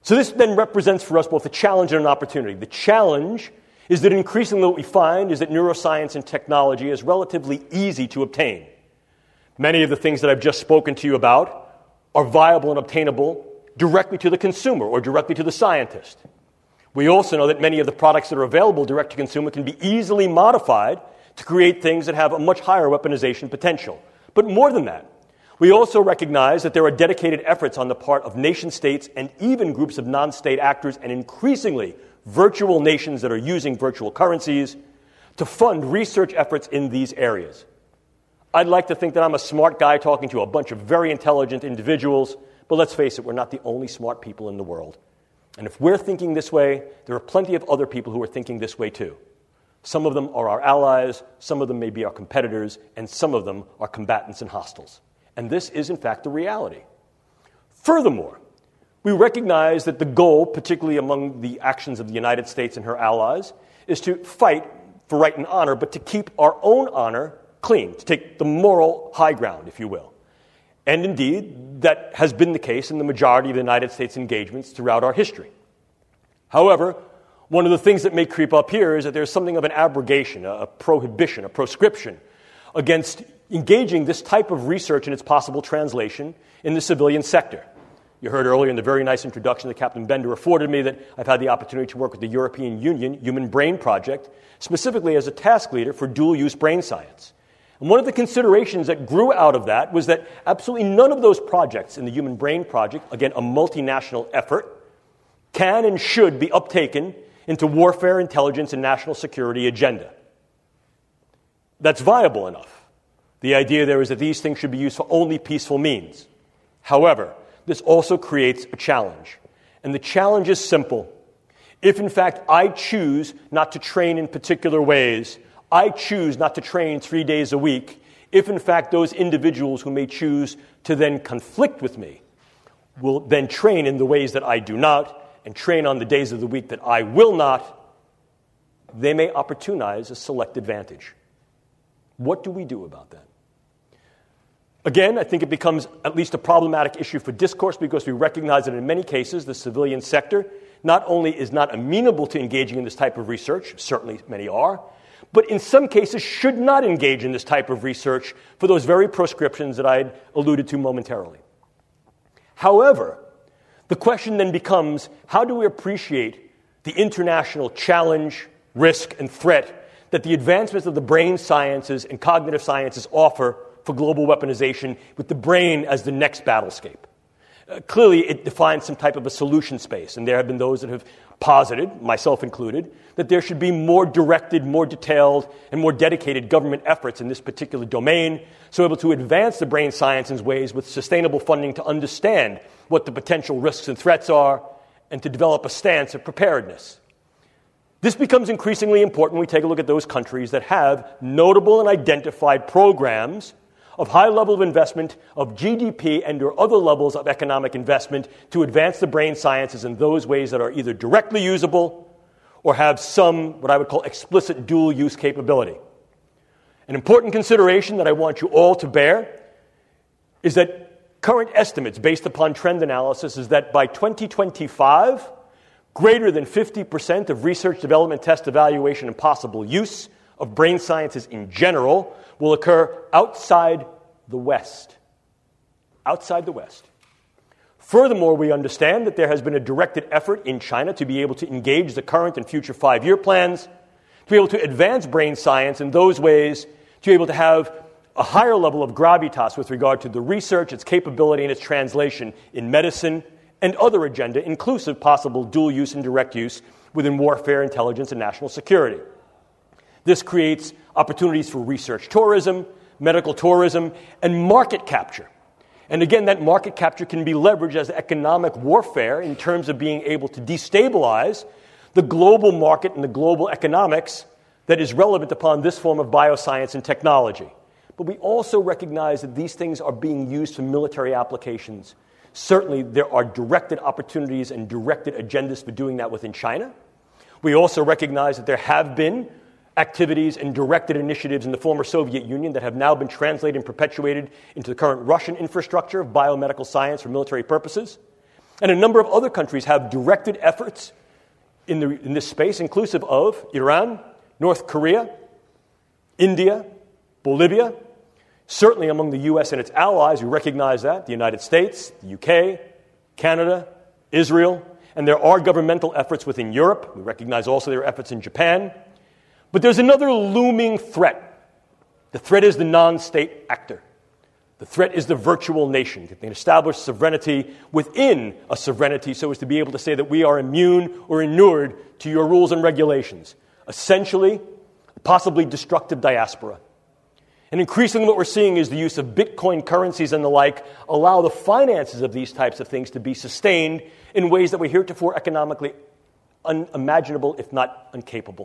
So this then represents for us both a challenge and an opportunity. The challenge is that increasingly what we find is that neuroscience and technology is relatively easy to obtain. Many of the things that I've just spoken to you about are viable and obtainable directly to the consumer or directly to the scientist. We also know that many of the products that are available direct to consumer can be easily modified to create things that have a much higher weaponization potential. But more than that, we also recognize that there are dedicated efforts on the part of nation states and even groups of non-state actors and increasingly virtual nations that are using virtual currencies to fund research efforts in these areas. I'd like to think that I'm a smart guy talking to a bunch of very intelligent individuals, but let's face it, we're not the only smart people in the world. And if we're thinking this way, there are plenty of other people who are thinking this way too. Some of them are our allies, some of them may be our competitors, and some of them are combatants and hostiles. And this is, in fact, the reality. Furthermore, we recognize that the goal, particularly among the actions of the United States and her allies, is to fight for right and honor, but to keep our own honor clean, to take the moral high ground, if you will. And indeed, that has been the case in the majority of the United States engagements throughout our history. However, one of the things that may creep up here is that there's something of an abrogation, a prohibition, a proscription against engaging this type of research and its possible translation in the civilian sector. You heard earlier in the very nice introduction that Captain Bender afforded me that I've had the opportunity to work with the European Union Human Brain Project, specifically as a task leader for dual-use brain science. And one of the considerations that grew out of that was that absolutely none of those projects in the Human Brain Project, again, a multinational effort, can and should be uptaken into warfare, intelligence, and national security agenda. That's viable enough. The idea there is that these things should be used for only peaceful means. However, this also creates a challenge. And the challenge is simple. If, in fact, I choose not to train in particular ways, I choose not to train three days a week, if, in fact, those individuals who may choose to then conflict with me will then train in the ways that I do not and train on the days of the week that I will not, they may opportunize a select advantage. What do we do about that? Again, I think it becomes at least a problematic issue for discourse because we recognize that in many cases the civilian sector not only is not amenable to engaging in this type of research, certainly many are, but in some cases should not engage in this type of research for those very proscriptions that I had alluded to momentarily. However, the question then becomes, how do we appreciate the international challenge, risk, and threat that the advancements of the brain sciences and cognitive sciences offer for global weaponization, with the brain as the next battlescape? Uh, clearly, it defines some type of a solution space, and there have been those that have posited, myself included, that there should be more directed, more detailed, and more dedicated government efforts in this particular domain, so able to advance the brain science in ways with sustainable funding to understand what the potential risks and threats are, and to develop a stance of preparedness. This becomes increasingly important when we take a look at those countries that have notable and identified programs of high level of investment, of G D P and or other levels of economic investment to advance the brain sciences in those ways that are either directly usable or have some, what I would call, explicit dual-use capability. An important consideration that I want you all to bear is that current estimates based upon trend analysis is that by twenty twenty-five, greater than fifty percent of research, development, test, evaluation, and possible use of brain sciences in general will occur outside the West. Outside the West. Furthermore, we understand that there has been a directed effort in China to be able to engage the current and future five-year plans, to be able to advance brain science in those ways, to be able to have a higher level of gravitas with regard to the research, its capability, and its translation in medicine and other agenda, inclusive possible dual use and direct use within warfare, intelligence, and national security. This creates opportunities for research tourism, medical tourism, and market capture. And again, that market capture can be leveraged as economic warfare in terms of being able to destabilize the global market and the global economics that is relevant upon this form of bioscience and technology. But we also recognize that these things are being used for military applications. Certainly, there are directed opportunities and directed agendas for doing that within China. We also recognize that there have been activities and directed initiatives in the former Soviet Union that have now been translated and perpetuated into the current Russian infrastructure of biomedical science for military purposes. And a number of other countries have directed efforts in, the, in this space, inclusive of Iran, North Korea, India, Bolivia. Certainly among the U S and its allies, we recognize that, the United States, the U K, Canada, Israel, and there are governmental efforts within Europe. We recognize also there are efforts in Japan. But there's another looming threat. The threat is the non-state actor. The threat is the virtual nation. They can establish sovereignty within a sovereignty so as to be able to say that we are immune or inured to your rules and regulations. Essentially, possibly destructive diaspora. And increasingly what we're seeing is the use of Bitcoin currencies and the like allow the finances of these types of things to be sustained in ways that were heretofore economically unimaginable, if not incapable.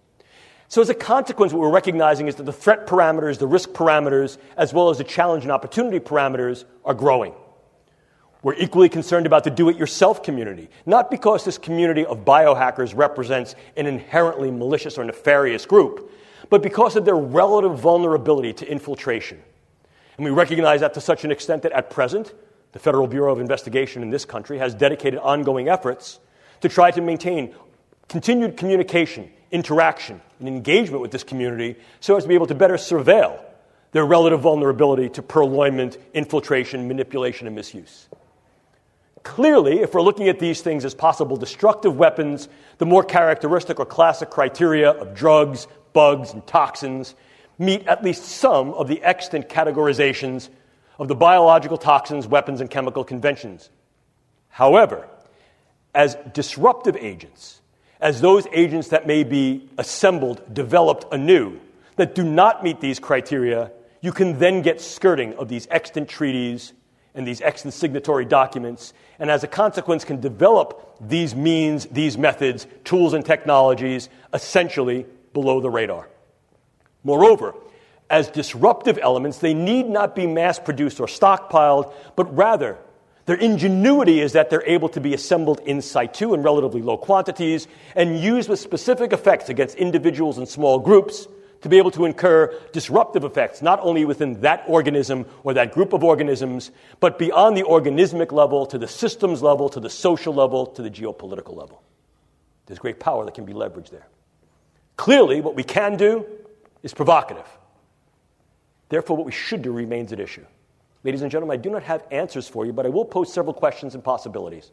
So as a consequence, what we're recognizing is that the threat parameters, the risk parameters, as well as the challenge and opportunity parameters are growing. We're equally concerned about the do-it-yourself community, not because this community of biohackers represents an inherently malicious or nefarious group, but because of their relative vulnerability to infiltration. And we recognize that to such an extent that at present, the Federal Bureau of Investigation in this country has dedicated ongoing efforts to try to maintain continued communication, interaction, and engagement with this community so as to be able to better surveil their relative vulnerability to purloinment, infiltration, manipulation, and misuse. Clearly, if we're looking at these things as possible destructive weapons, the more characteristic or classic criteria of drugs, bugs, and toxins meet at least some of the extant categorizations of the biological toxins, weapons, and chemical conventions. However, as disruptive agents, as those agents that may be assembled, developed anew, that do not meet these criteria, you can then get skirting of these extant treaties and these extant signatory documents, and as a consequence can develop these means, these methods, tools, and technologies essentially below the radar. Moreover, as disruptive elements, they need not be mass-produced or stockpiled, but rather their ingenuity is that they're able to be assembled in situ in relatively low quantities and used with specific effects against individuals and small groups to be able to incur disruptive effects, not only within that organism or that group of organisms, but beyond the organismic level, to the systems level, to the social level, to the geopolitical level. There's great power that can be leveraged there. Clearly, what we can do is provocative. Therefore, what we should do remains at issue. Ladies and gentlemen, I do not have answers for you, but I will pose several questions and possibilities.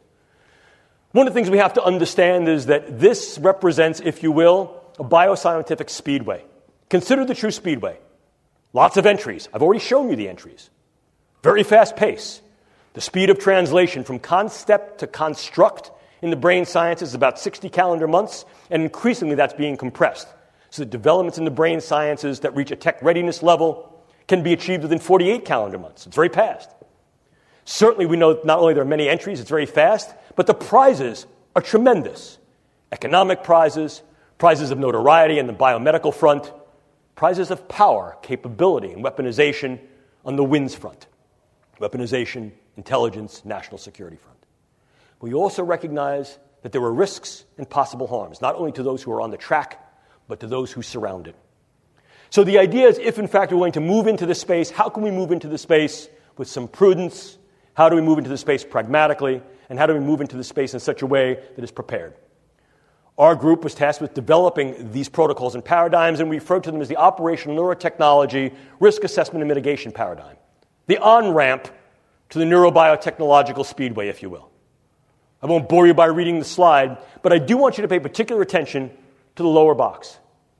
One of the things we have to understand is that this represents, if you will, a bioscientific speedway. Consider the true speedway. Lots of entries. I've already shown you the entries. Very fast pace. The speed of translation from concept to construct in the brain sciences is about sixty calendar months, and increasingly that's being compressed. So the developments in the brain sciences that reach a tech readiness level can be achieved within forty-eight calendar months. It's very fast. Certainly we know not only there are many entries, it's very fast, but the prizes are tremendous. Economic prizes, prizes of notoriety in the biomedical front, prizes of power, capability, and weaponization on the WINS front. Weaponization, intelligence, national security front. We also recognize that there are risks and possible harms, not only to those who are on the track, but to those who surround it. So the idea is, if in fact we're going to move into this space, how can we move into the space with some prudence? How do we move into the space pragmatically? And how do we move into the space in such a way that is prepared? Our group was tasked with developing these protocols and paradigms, and we referred to them as the operational neurotechnology risk assessment and mitigation paradigm. The on-ramp to the neurobiotechnological speedway, if you will. I won't bore you by reading the slide, but I do want you to pay particular attention to the lower box.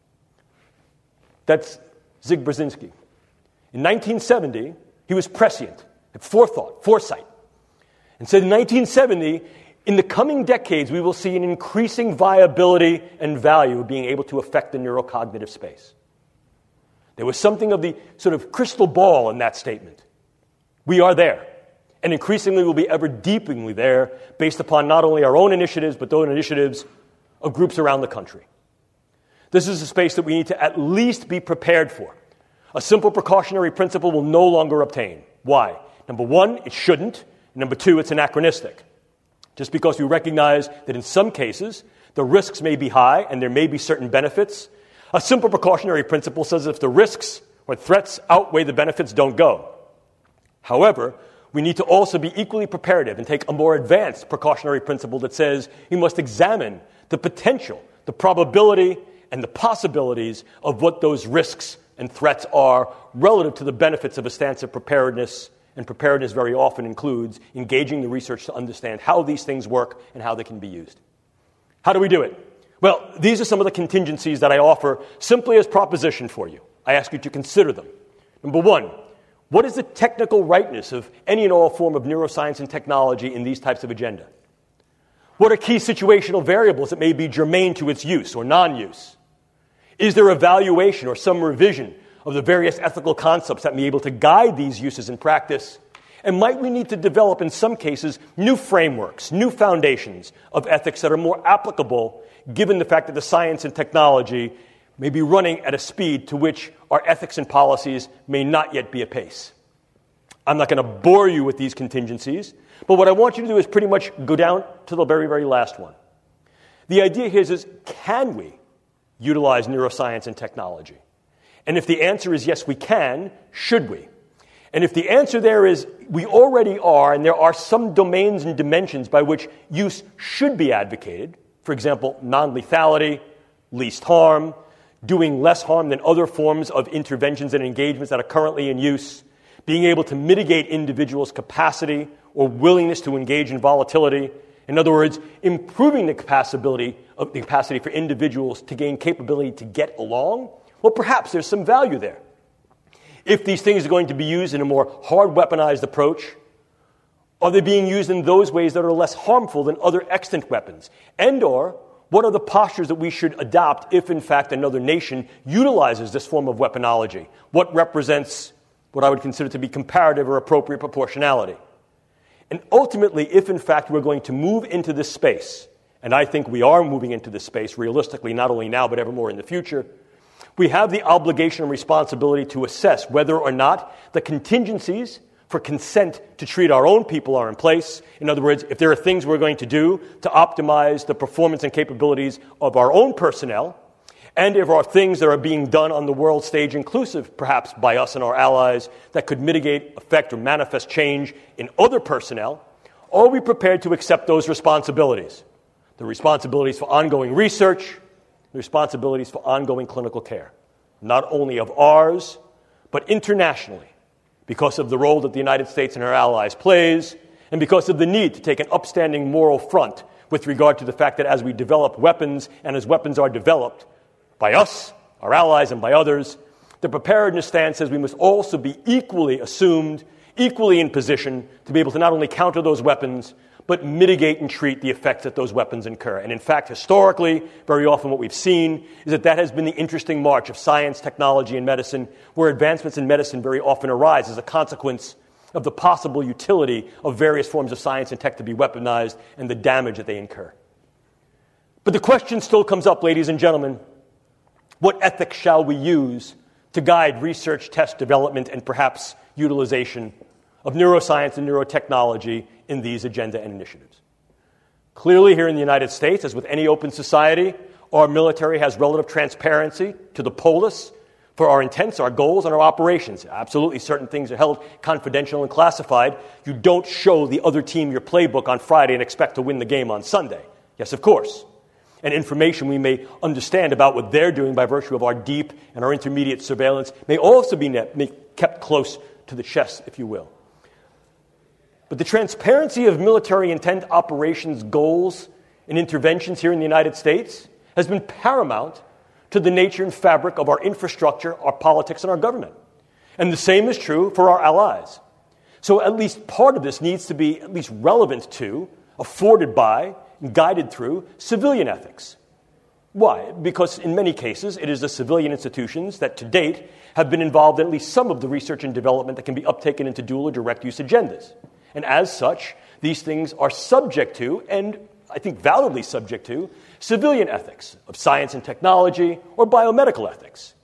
That's Zig Brzezinski. In nineteen seventy, he was prescient, had forethought, foresight, and said in nineteen seventy, in the coming decades, we will see an increasing viability and value of being able to affect the neurocognitive space. There was something of the sort of crystal ball in that statement. We are there, and increasingly will be ever deepeningly there based upon not only our own initiatives, but those initiatives of groups around the country. This is a space that we need to at least be prepared for. A simple precautionary principle will no longer obtain. Why? Number one, it shouldn't. Number two, it's anachronistic. Just because we recognize that in some cases the risks may be high and there may be certain benefits, a simple precautionary principle says if the risks or threats outweigh the benefits, don't go. However, we need to also be equally preparative and take a more advanced precautionary principle that says we must examine the potential, the probability, and the possibilities of what those risks and threats are relative to the benefits of a stance of preparedness. And preparedness very often includes engaging the research to understand how these things work and how they can be used. How do we do it? Well, these are some of the contingencies that I offer simply as proposition for you. I ask you to consider them. Number one, what is the technical rightness of any and all form of neuroscience and technology in these types of agenda? What are key situational variables that may be germane to its use or non-use? Is there evaluation or some revision of the various ethical concepts that may be able to guide these uses in practice? And might we need to develop, in some cases, new frameworks, new foundations of ethics that are more applicable, given the fact that the science and technology may be running at a speed to which our ethics and policies may not yet be apace? I'm not going to bore you with these contingencies, but what I want you to do is pretty much go down to the very, very last one. The idea here is, is can we utilize neuroscience and technology? And if the answer is yes, we can, should we? And if the answer there is we already are, and there are some domains and dimensions by which use should be advocated, for example, non-lethality, least harm, doing less harm than other forms of interventions and engagements that are currently in use, being able to mitigate individuals' capacity or willingness to engage in volatility. In other words, improving the capacity of the capacity for individuals to gain capability to get along. Well, perhaps there's some value there. If these things are going to be used in a more hard weaponized approach, are they being used in those ways that are less harmful than other extant weapons? And or what are the postures that we should adopt if, in fact, another nation utilizes this form of weaponology? What represents what I would consider to be comparative or appropriate proportionality? And ultimately, if, in fact, we're going to move into this space, and I think we are moving into this space realistically, not only now but ever more in the future, we have the obligation and responsibility to assess whether or not the contingencies for consent to treat our own people are in place. In other words, if there are things we're going to do to optimize the performance and capabilities of our own personnel, and if there are things that are being done on the world stage, inclusive perhaps by us and our allies, that could mitigate, affect, or manifest change in other personnel, are we prepared to accept those responsibilities? The responsibilities for ongoing research, the responsibilities for ongoing clinical care, not only of ours, but internationally, because of the role that the United States and our allies plays, and because of the need to take an upstanding moral front with regard to the fact that as we develop weapons, and as weapons are developed by us, our allies, and by others, the preparedness stance says we must also be equally assumed, equally in position to be able to not only counter those weapons, but mitigate and treat the effects that those weapons incur. And in fact, historically, very often what we've seen is that that has been the interesting march of science, technology, and medicine, where advancements in medicine very often arise as a consequence of the possible utility of various forms of science and tech to be weaponized and the damage that they incur. But the question still comes up, ladies and gentlemen, what ethics shall we use to guide research, test, development, and perhaps utilization of neuroscience and neurotechnology in these agenda and initiatives? Clearly, here in the United States, as with any open society, our military has relative transparency to the polis for our intents, our goals, and our operations. Absolutely, certain things are held confidential and classified. You don't show the other team your playbook on Friday and expect to win the game on Sunday. Yes, of course. And information we may understand about what they're doing by virtue of our deep and our intermediate surveillance may also be net, may kept close to the chest, if you will. But the transparency of military intent operations, goals, and interventions here in the United States has been paramount to the nature and fabric of our infrastructure, our politics, and our government. And the same is true for our allies. So at least part of this needs to be at least relevant to, afforded by, and guided through civilian ethics. Why? Because in many cases, it is the civilian institutions that to date have been involved in at least some of the research and development that can be uptaken into dual or direct use agendas. And as such, these things are subject to, and I think validly subject to, civilian ethics of science and technology or biomedical ethics.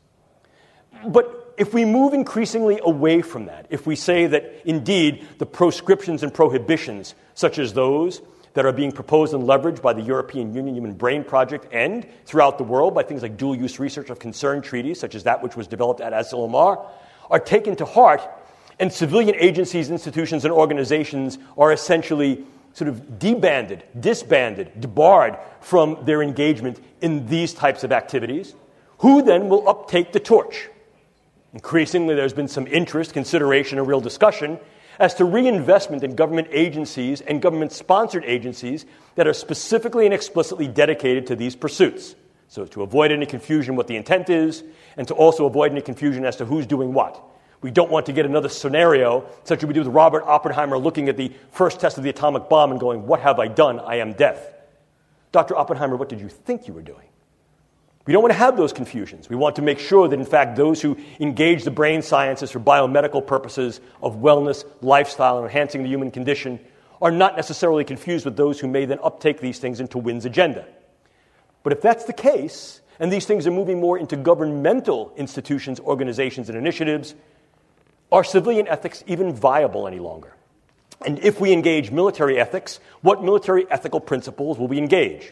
But if we move increasingly away from that, if we say that indeed the proscriptions and prohibitions, such as those that are being proposed and leveraged by the European Union Human Brain Project and throughout the world by things like dual-use research of concern treaties, such as that which was developed at Asilomar, are taken to heart, And civilian agencies, institutions, and organizations are essentially sort of debanded, disbanded, debarred from their engagement in these types of activities. Who then will uptake the torch? Increasingly, there's been some interest, consideration, and real discussion as to reinvestment in government agencies and government-sponsored agencies that are specifically and explicitly dedicated to these pursuits. So to avoid any confusion what the intent is, and to also avoid any confusion as to who's doing what. We don't want to get another scenario, such as we do with Robert Oppenheimer looking at the first test of the atomic bomb and going, "What have I done? I am death." Doctor Oppenheimer, what did you think you were doing? We don't want to have those confusions. We want to make sure that, in fact, those who engage the brain sciences for biomedical purposes of wellness, lifestyle, and enhancing the human condition are not necessarily confused with those who may then uptake these things into Wynn's agenda. But if that's the case, and these things are moving more into governmental institutions, organizations, and initiatives, are civilian ethics even viable any longer? And if we engage military ethics, what military ethical principles will we engage?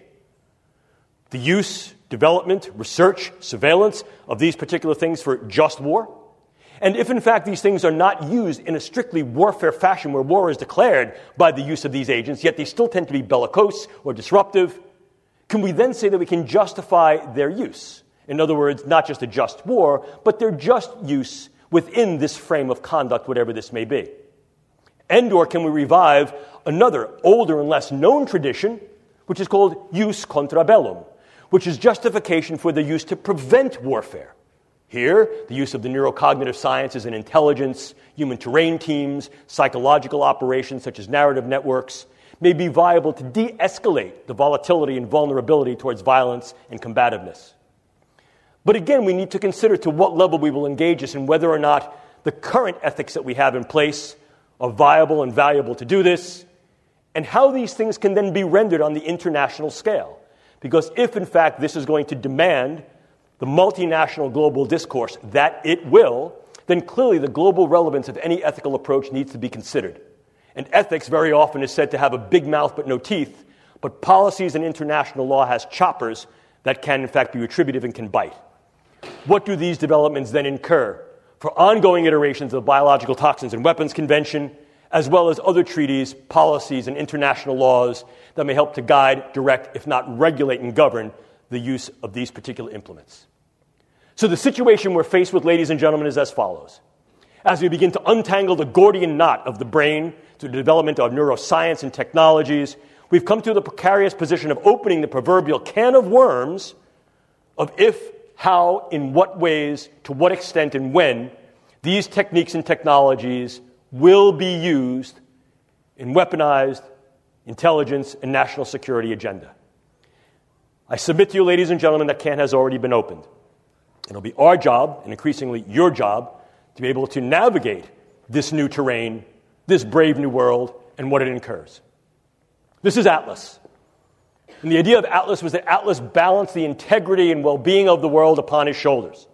The use, development, research, surveillance of these particular things for just war? And if, in fact, these things are not used in a strictly warfare fashion where war is declared by the use of these agents, yet they still tend to be bellicose or disruptive, can we then say that we can justify their use? In other words, not just a just war, but their just use within this frame of conduct, whatever this may be. And or can we revive another older and less known tradition, which is called jus contra bellum, which is justification for the use to prevent warfare. Here, the use of the neurocognitive sciences and intelligence, human terrain teams, psychological operations such as narrative networks, may be viable to de-escalate the volatility and vulnerability towards violence and combativeness. But again, we need to consider to what level we will engage this and whether or not the current ethics that we have in place are viable and valuable to do this, and how these things can then be rendered on the international scale. Because if, in fact, this is going to demand the multinational global discourse that it will, then clearly the global relevance of any ethical approach needs to be considered. And ethics very often is said to have a big mouth but no teeth, but policies and international law has choppers that can, in fact, be retributive and can bite. What do these developments then incur for ongoing iterations of the Biological Toxins and Weapons Convention, as well as other treaties, policies, and international laws that may help to guide, direct, if not regulate and govern the use of these particular implements? So the situation we're faced with, ladies and gentlemen, is as follows. As we begin to untangle the Gordian knot of the brain through the development of neuroscience and technologies, we've come to the precarious position of opening the proverbial can of worms of if, how, in what ways, to what extent, and when these techniques and technologies will be used in weaponized intelligence and national security agenda. I submit to you, ladies and gentlemen, that can has already been opened. It'll be our job, and increasingly your job, to be able to navigate this new terrain, this brave new world, and what it incurs. This is Atlas. And the idea of Atlas was that Atlas balanced the integrity and well-being of the world upon his shoulders.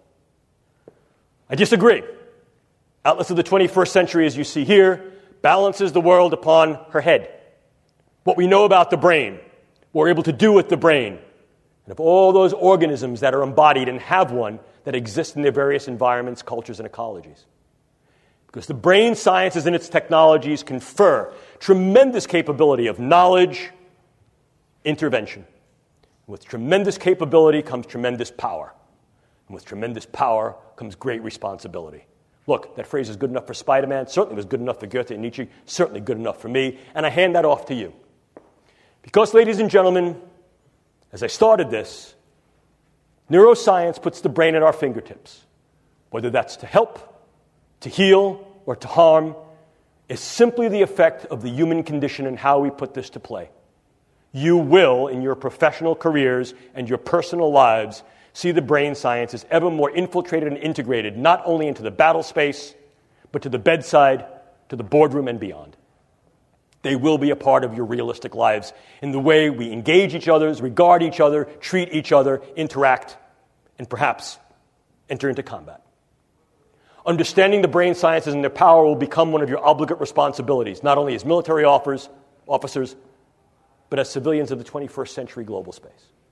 I disagree. Atlas of the twenty-first century, as you see here, balances the world upon her head. What we know about the brain, what we're able to do with the brain, and of all those organisms that are embodied and have one that exist in their various environments, cultures, and ecologies. Because the brain sciences and its technologies confer tremendous capability of knowledge, intervention. With tremendous capability comes tremendous power. And with tremendous power comes great responsibility. Look, that phrase is good enough for Spider-Man, certainly was good enough for Goethe and Nietzsche, certainly good enough for me, and I hand that off to you. Because, ladies and gentlemen, as I started this, neuroscience puts the brain at our fingertips. Whether that's to help, to heal, or to harm, is simply the effect of the human condition and how we put this to play. You will, in your professional careers and your personal lives, see the brain sciences ever more infiltrated and integrated, not only into the battle space, but to the bedside, to the boardroom, and beyond. They will be a part of your realistic lives in the way we engage each other, regard each other, treat each other, interact, and perhaps enter into combat. Understanding the brain sciences and their power will become one of your obligate responsibilities, not only as military officers, officers, but as civilians of the twenty-first century global space.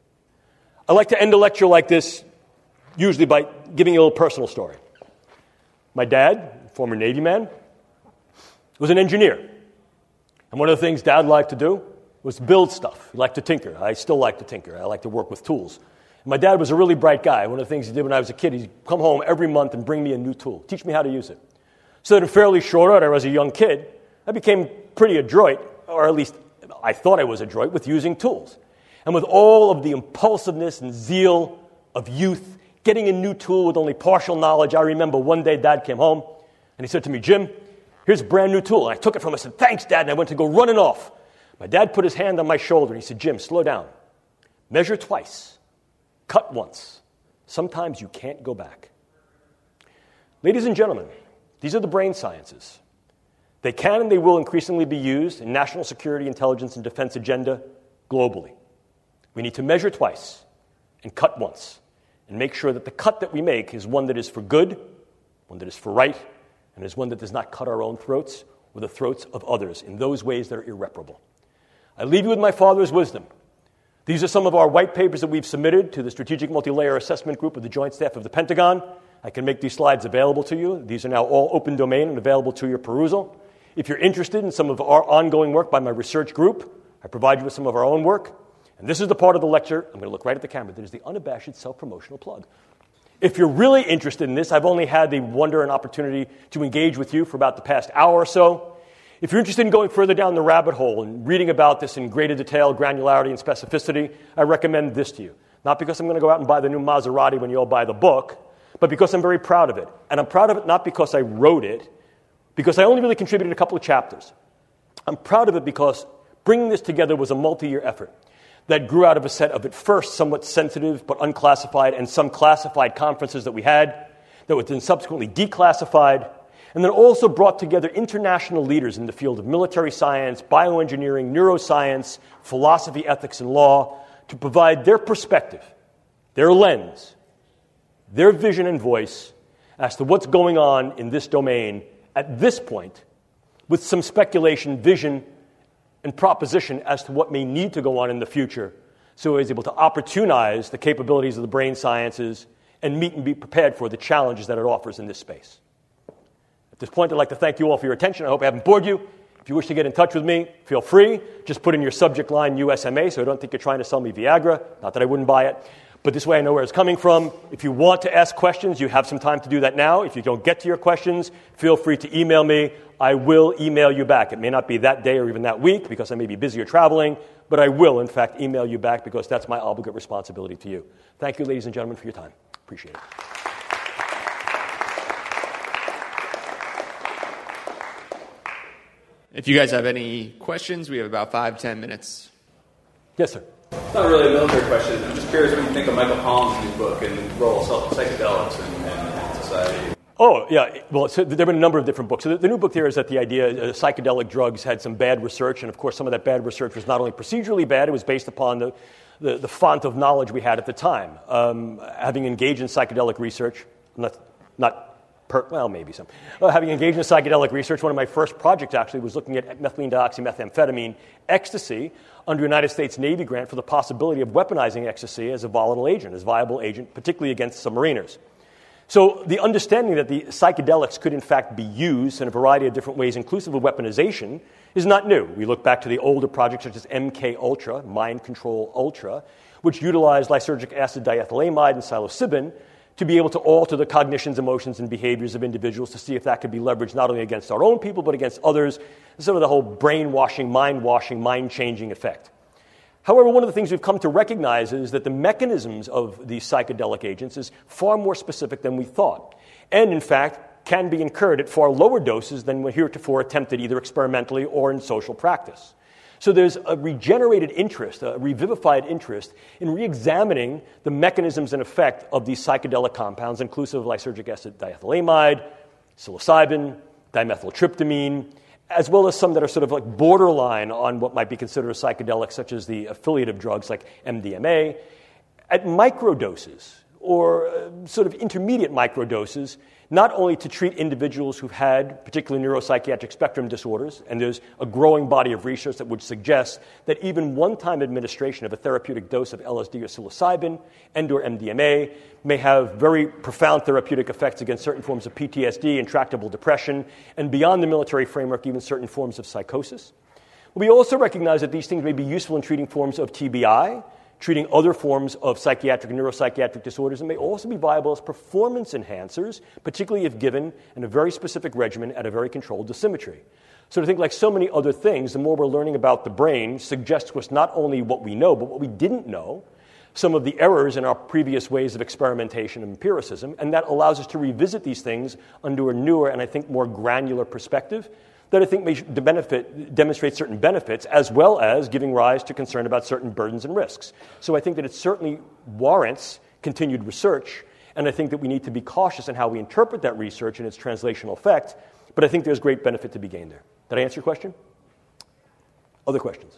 I like to end a lecture like this, usually by giving you a little personal story. My dad, former Navy man, was an engineer. And one of the things Dad liked to do was build stuff. He liked to tinker. I still like to tinker. I like to work with tools. And my dad was a really bright guy. One of the things he did when I was a kid, he'd come home every month and bring me a new tool, teach me how to use it. So that in fairly short order, as a young kid, I became pretty adroit, or at least I thought I was adroit, with using tools. And with all of the impulsiveness and zeal of youth, getting a new tool with only partial knowledge, I remember one day Dad came home and he said to me, "Jim, here's a brand new tool." And I took it from him. I said, "Thanks, Dad." And I went to go running off. My dad put his hand on my shoulder and he said, "Jim, slow down. Measure twice. Cut once. Sometimes you can't go back." Ladies and gentlemen, these are the brain sciences. They can and they will increasingly be used in national security, intelligence, and defense agenda globally. We need to measure twice and cut once and make sure that the cut that we make is one that is for good, one that is for right, and is one that does not cut our own throats or the throats of others in those ways that are irreparable. I leave you with my father's wisdom. These are some of our white papers that we've submitted to the Strategic Multi-Layer Assessment Group of the Joint Staff of the Pentagon. I can make these slides available to you. These are now all open domain and available to your perusal. If you're interested in some of our ongoing work by my research group, I provide you with some of our own work. And this is the part of the lecture, I'm going to look right at the camera, that is the unabashed self-promotional plug. If you're really interested in this, I've only had the wonder and opportunity to engage with you for about the past hour or so. If you're interested in going further down the rabbit hole and reading about this in greater detail, granularity, and specificity, I recommend this to you. Not because I'm going to go out and buy the new Maserati when you all buy the book, but because I'm very proud of it. And I'm proud of it not because I wrote it, because I only really contributed a couple of chapters. I'm proud of it because bringing this together was a multi-year effort that grew out of a set of, at first, somewhat sensitive but unclassified and some classified conferences that we had that were then subsequently declassified, and then also brought together international leaders in the field of military science, bioengineering, neuroscience, philosophy, ethics, and law to provide their perspective, their lens, their vision and voice as to what's going on in this domain at this point, with some speculation, vision, and proposition as to what may need to go on in the future, so he's able to opportunize the capabilities of the brain sciences and meet and be prepared for the challenges that it offers in this space. At this point, I'd like to thank you all for your attention. I hope I haven't bored you. If you wish to get in touch with me, feel free. Just put in your subject line U S M A, so I don't think you're trying to sell me Viagra. Not that I wouldn't buy it, but this way I know where it's coming from. If you want to ask questions, you have some time to do that now. If you don't get to your questions, feel free to email me. I will email you back. It may not be that day or even that week because I may be busy or traveling, but I will, in fact, email you back because that's my obligate responsibility to you. Thank you, ladies and gentlemen, for your time. Appreciate it. If you guys have any questions, we have about five, ten minutes. Yes, sir. It's not really a military question. I'm just curious what you think of Michael Pollan's new book and the role of psychedelics in, in society. Oh, yeah. Well, so there have been a number of different books. So the, the new book there is that the idea uh, psychedelic drugs had some bad research, and of course some of that bad research was not only procedurally bad, it was based upon the, the, the font of knowledge we had at the time. Um, having engaged in psychedelic research, not, not per, well, maybe some. Uh, having engaged in psychedelic research, one of my first projects actually was looking at methylene dioxymethamphetamine ecstasy under a United States Navy grant for the possibility of weaponizing ecstasy as a volatile agent, as a viable agent, particularly against submariners. So the understanding that the psychedelics could in fact be used in a variety of different ways, inclusive of weaponization, is not new. We look back to the older projects such as M K Ultra, Mind Control Ultra, which utilized lysergic acid diethylamide and psilocybin to be able to alter the cognitions, emotions, and behaviors of individuals to see if that could be leveraged not only against our own people but against others, sort of the whole brainwashing, mind-washing, mind-changing effect. However, one of the things we've come to recognize is that the mechanisms of these psychedelic agents is far more specific than we thought, and in fact can be incurred at far lower doses than were heretofore attempted either experimentally or in social practice. So there's a regenerated interest, a revivified interest in re-examining the mechanisms and effect of these psychedelic compounds, inclusive of lysergic acid diethylamide, psilocybin, dimethyltryptamine, as well as some that are sort of like borderline on what might be considered a psychedelic, such as the affiliative drugs like M D M A. At microdoses, or uh, sort of intermediate microdoses, not only to treat individuals who've had particular neuropsychiatric spectrum disorders, and there's a growing body of research that would suggest that even one-time administration of a therapeutic dose of L S D or psilocybin and or M D M A may have very profound therapeutic effects against certain forms of P T S D, intractable depression, and beyond the military framework, even certain forms of psychosis. We also recognize that these things may be useful in treating forms of T B I, treating other forms of psychiatric and neuropsychiatric disorders, and may also be viable as performance enhancers, particularly if given in a very specific regimen at a very controlled dosimetry. So to think like so many other things, the more we're learning about the brain suggests to us not only what we know, but what we didn't know, some of the errors in our previous ways of experimentation and empiricism, and that allows us to revisit these things under a newer and I think more granular perspective that I think may benefit, demonstrate certain benefits, as well as giving rise to concern about certain burdens and risks. So I think that it certainly warrants continued research, and I think that we need to be cautious in how we interpret that research and its translational effect, but I think there's great benefit to be gained there. Did I answer your question? Other questions?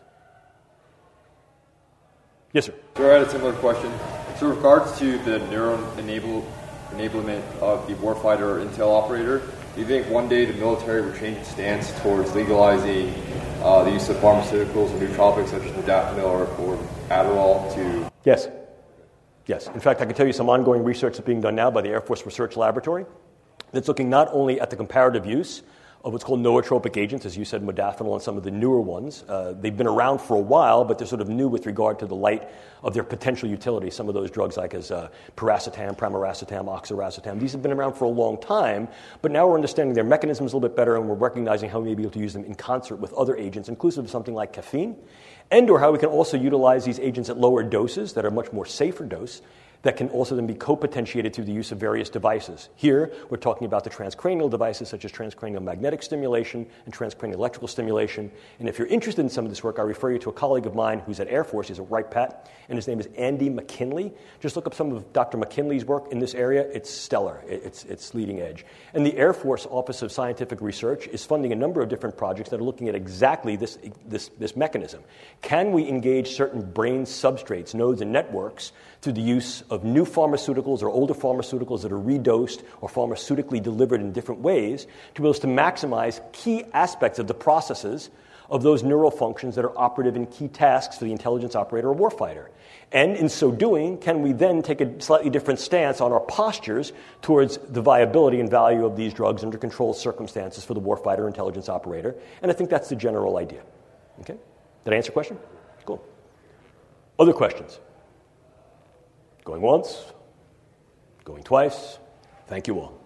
Yes, sir. So I had a similar question. So with regards to the neuron enable, enablement of the warfighter or intel operator, do you think one day the military will change its stance towards legalizing uh, the use of pharmaceuticals or nootropics such as modafinil or, or Adderall to... Yes. Yes. In fact, I can tell you some ongoing research that's being done now by the Air Force Research Laboratory that's looking not only at the comparative use of what's called nootropic agents, as you said, modafinil and some of the newer ones. Uh, they've been around for a while, but they're sort of new with regard to the light of their potential utility. Some of those drugs like as uh, piracetam, pramiracetam, oxiracetam, these have been around for a long time, but now we're understanding their mechanisms a little bit better, and we're recognizing how we may be able to use them in concert with other agents, inclusive of something like caffeine, and or how we can also utilize these agents at lower doses that are much more safer dose, that can also then be co-potentiated through the use of various devices. Here, we're talking about the transcranial devices such as transcranial magnetic stimulation and transcranial electrical stimulation. And if you're interested in some of this work, I refer you to a colleague of mine who's at Air Force. He's a Wright Pat, and his name is Andy McKinley. Just look up some of Doctor McKinley's work in this area. It's stellar. It's, it's leading edge. And the Air Force Office of Scientific Research is funding a number of different projects that are looking at exactly this, this, this mechanism. Can we engage certain brain substrates, nodes, and networks through the use of new pharmaceuticals or older pharmaceuticals that are redosed or pharmaceutically delivered in different ways to be able to maximize key aspects of the processes of those neural functions that are operative in key tasks for the intelligence operator or warfighter. And in so doing, can we then take a slightly different stance on our postures towards the viability and value of these drugs under controlled circumstances for the warfighter or intelligence operator? And I think that's the general idea. Okay? Did I answer your question? Cool. Other questions? Going once, going twice. Thank you all.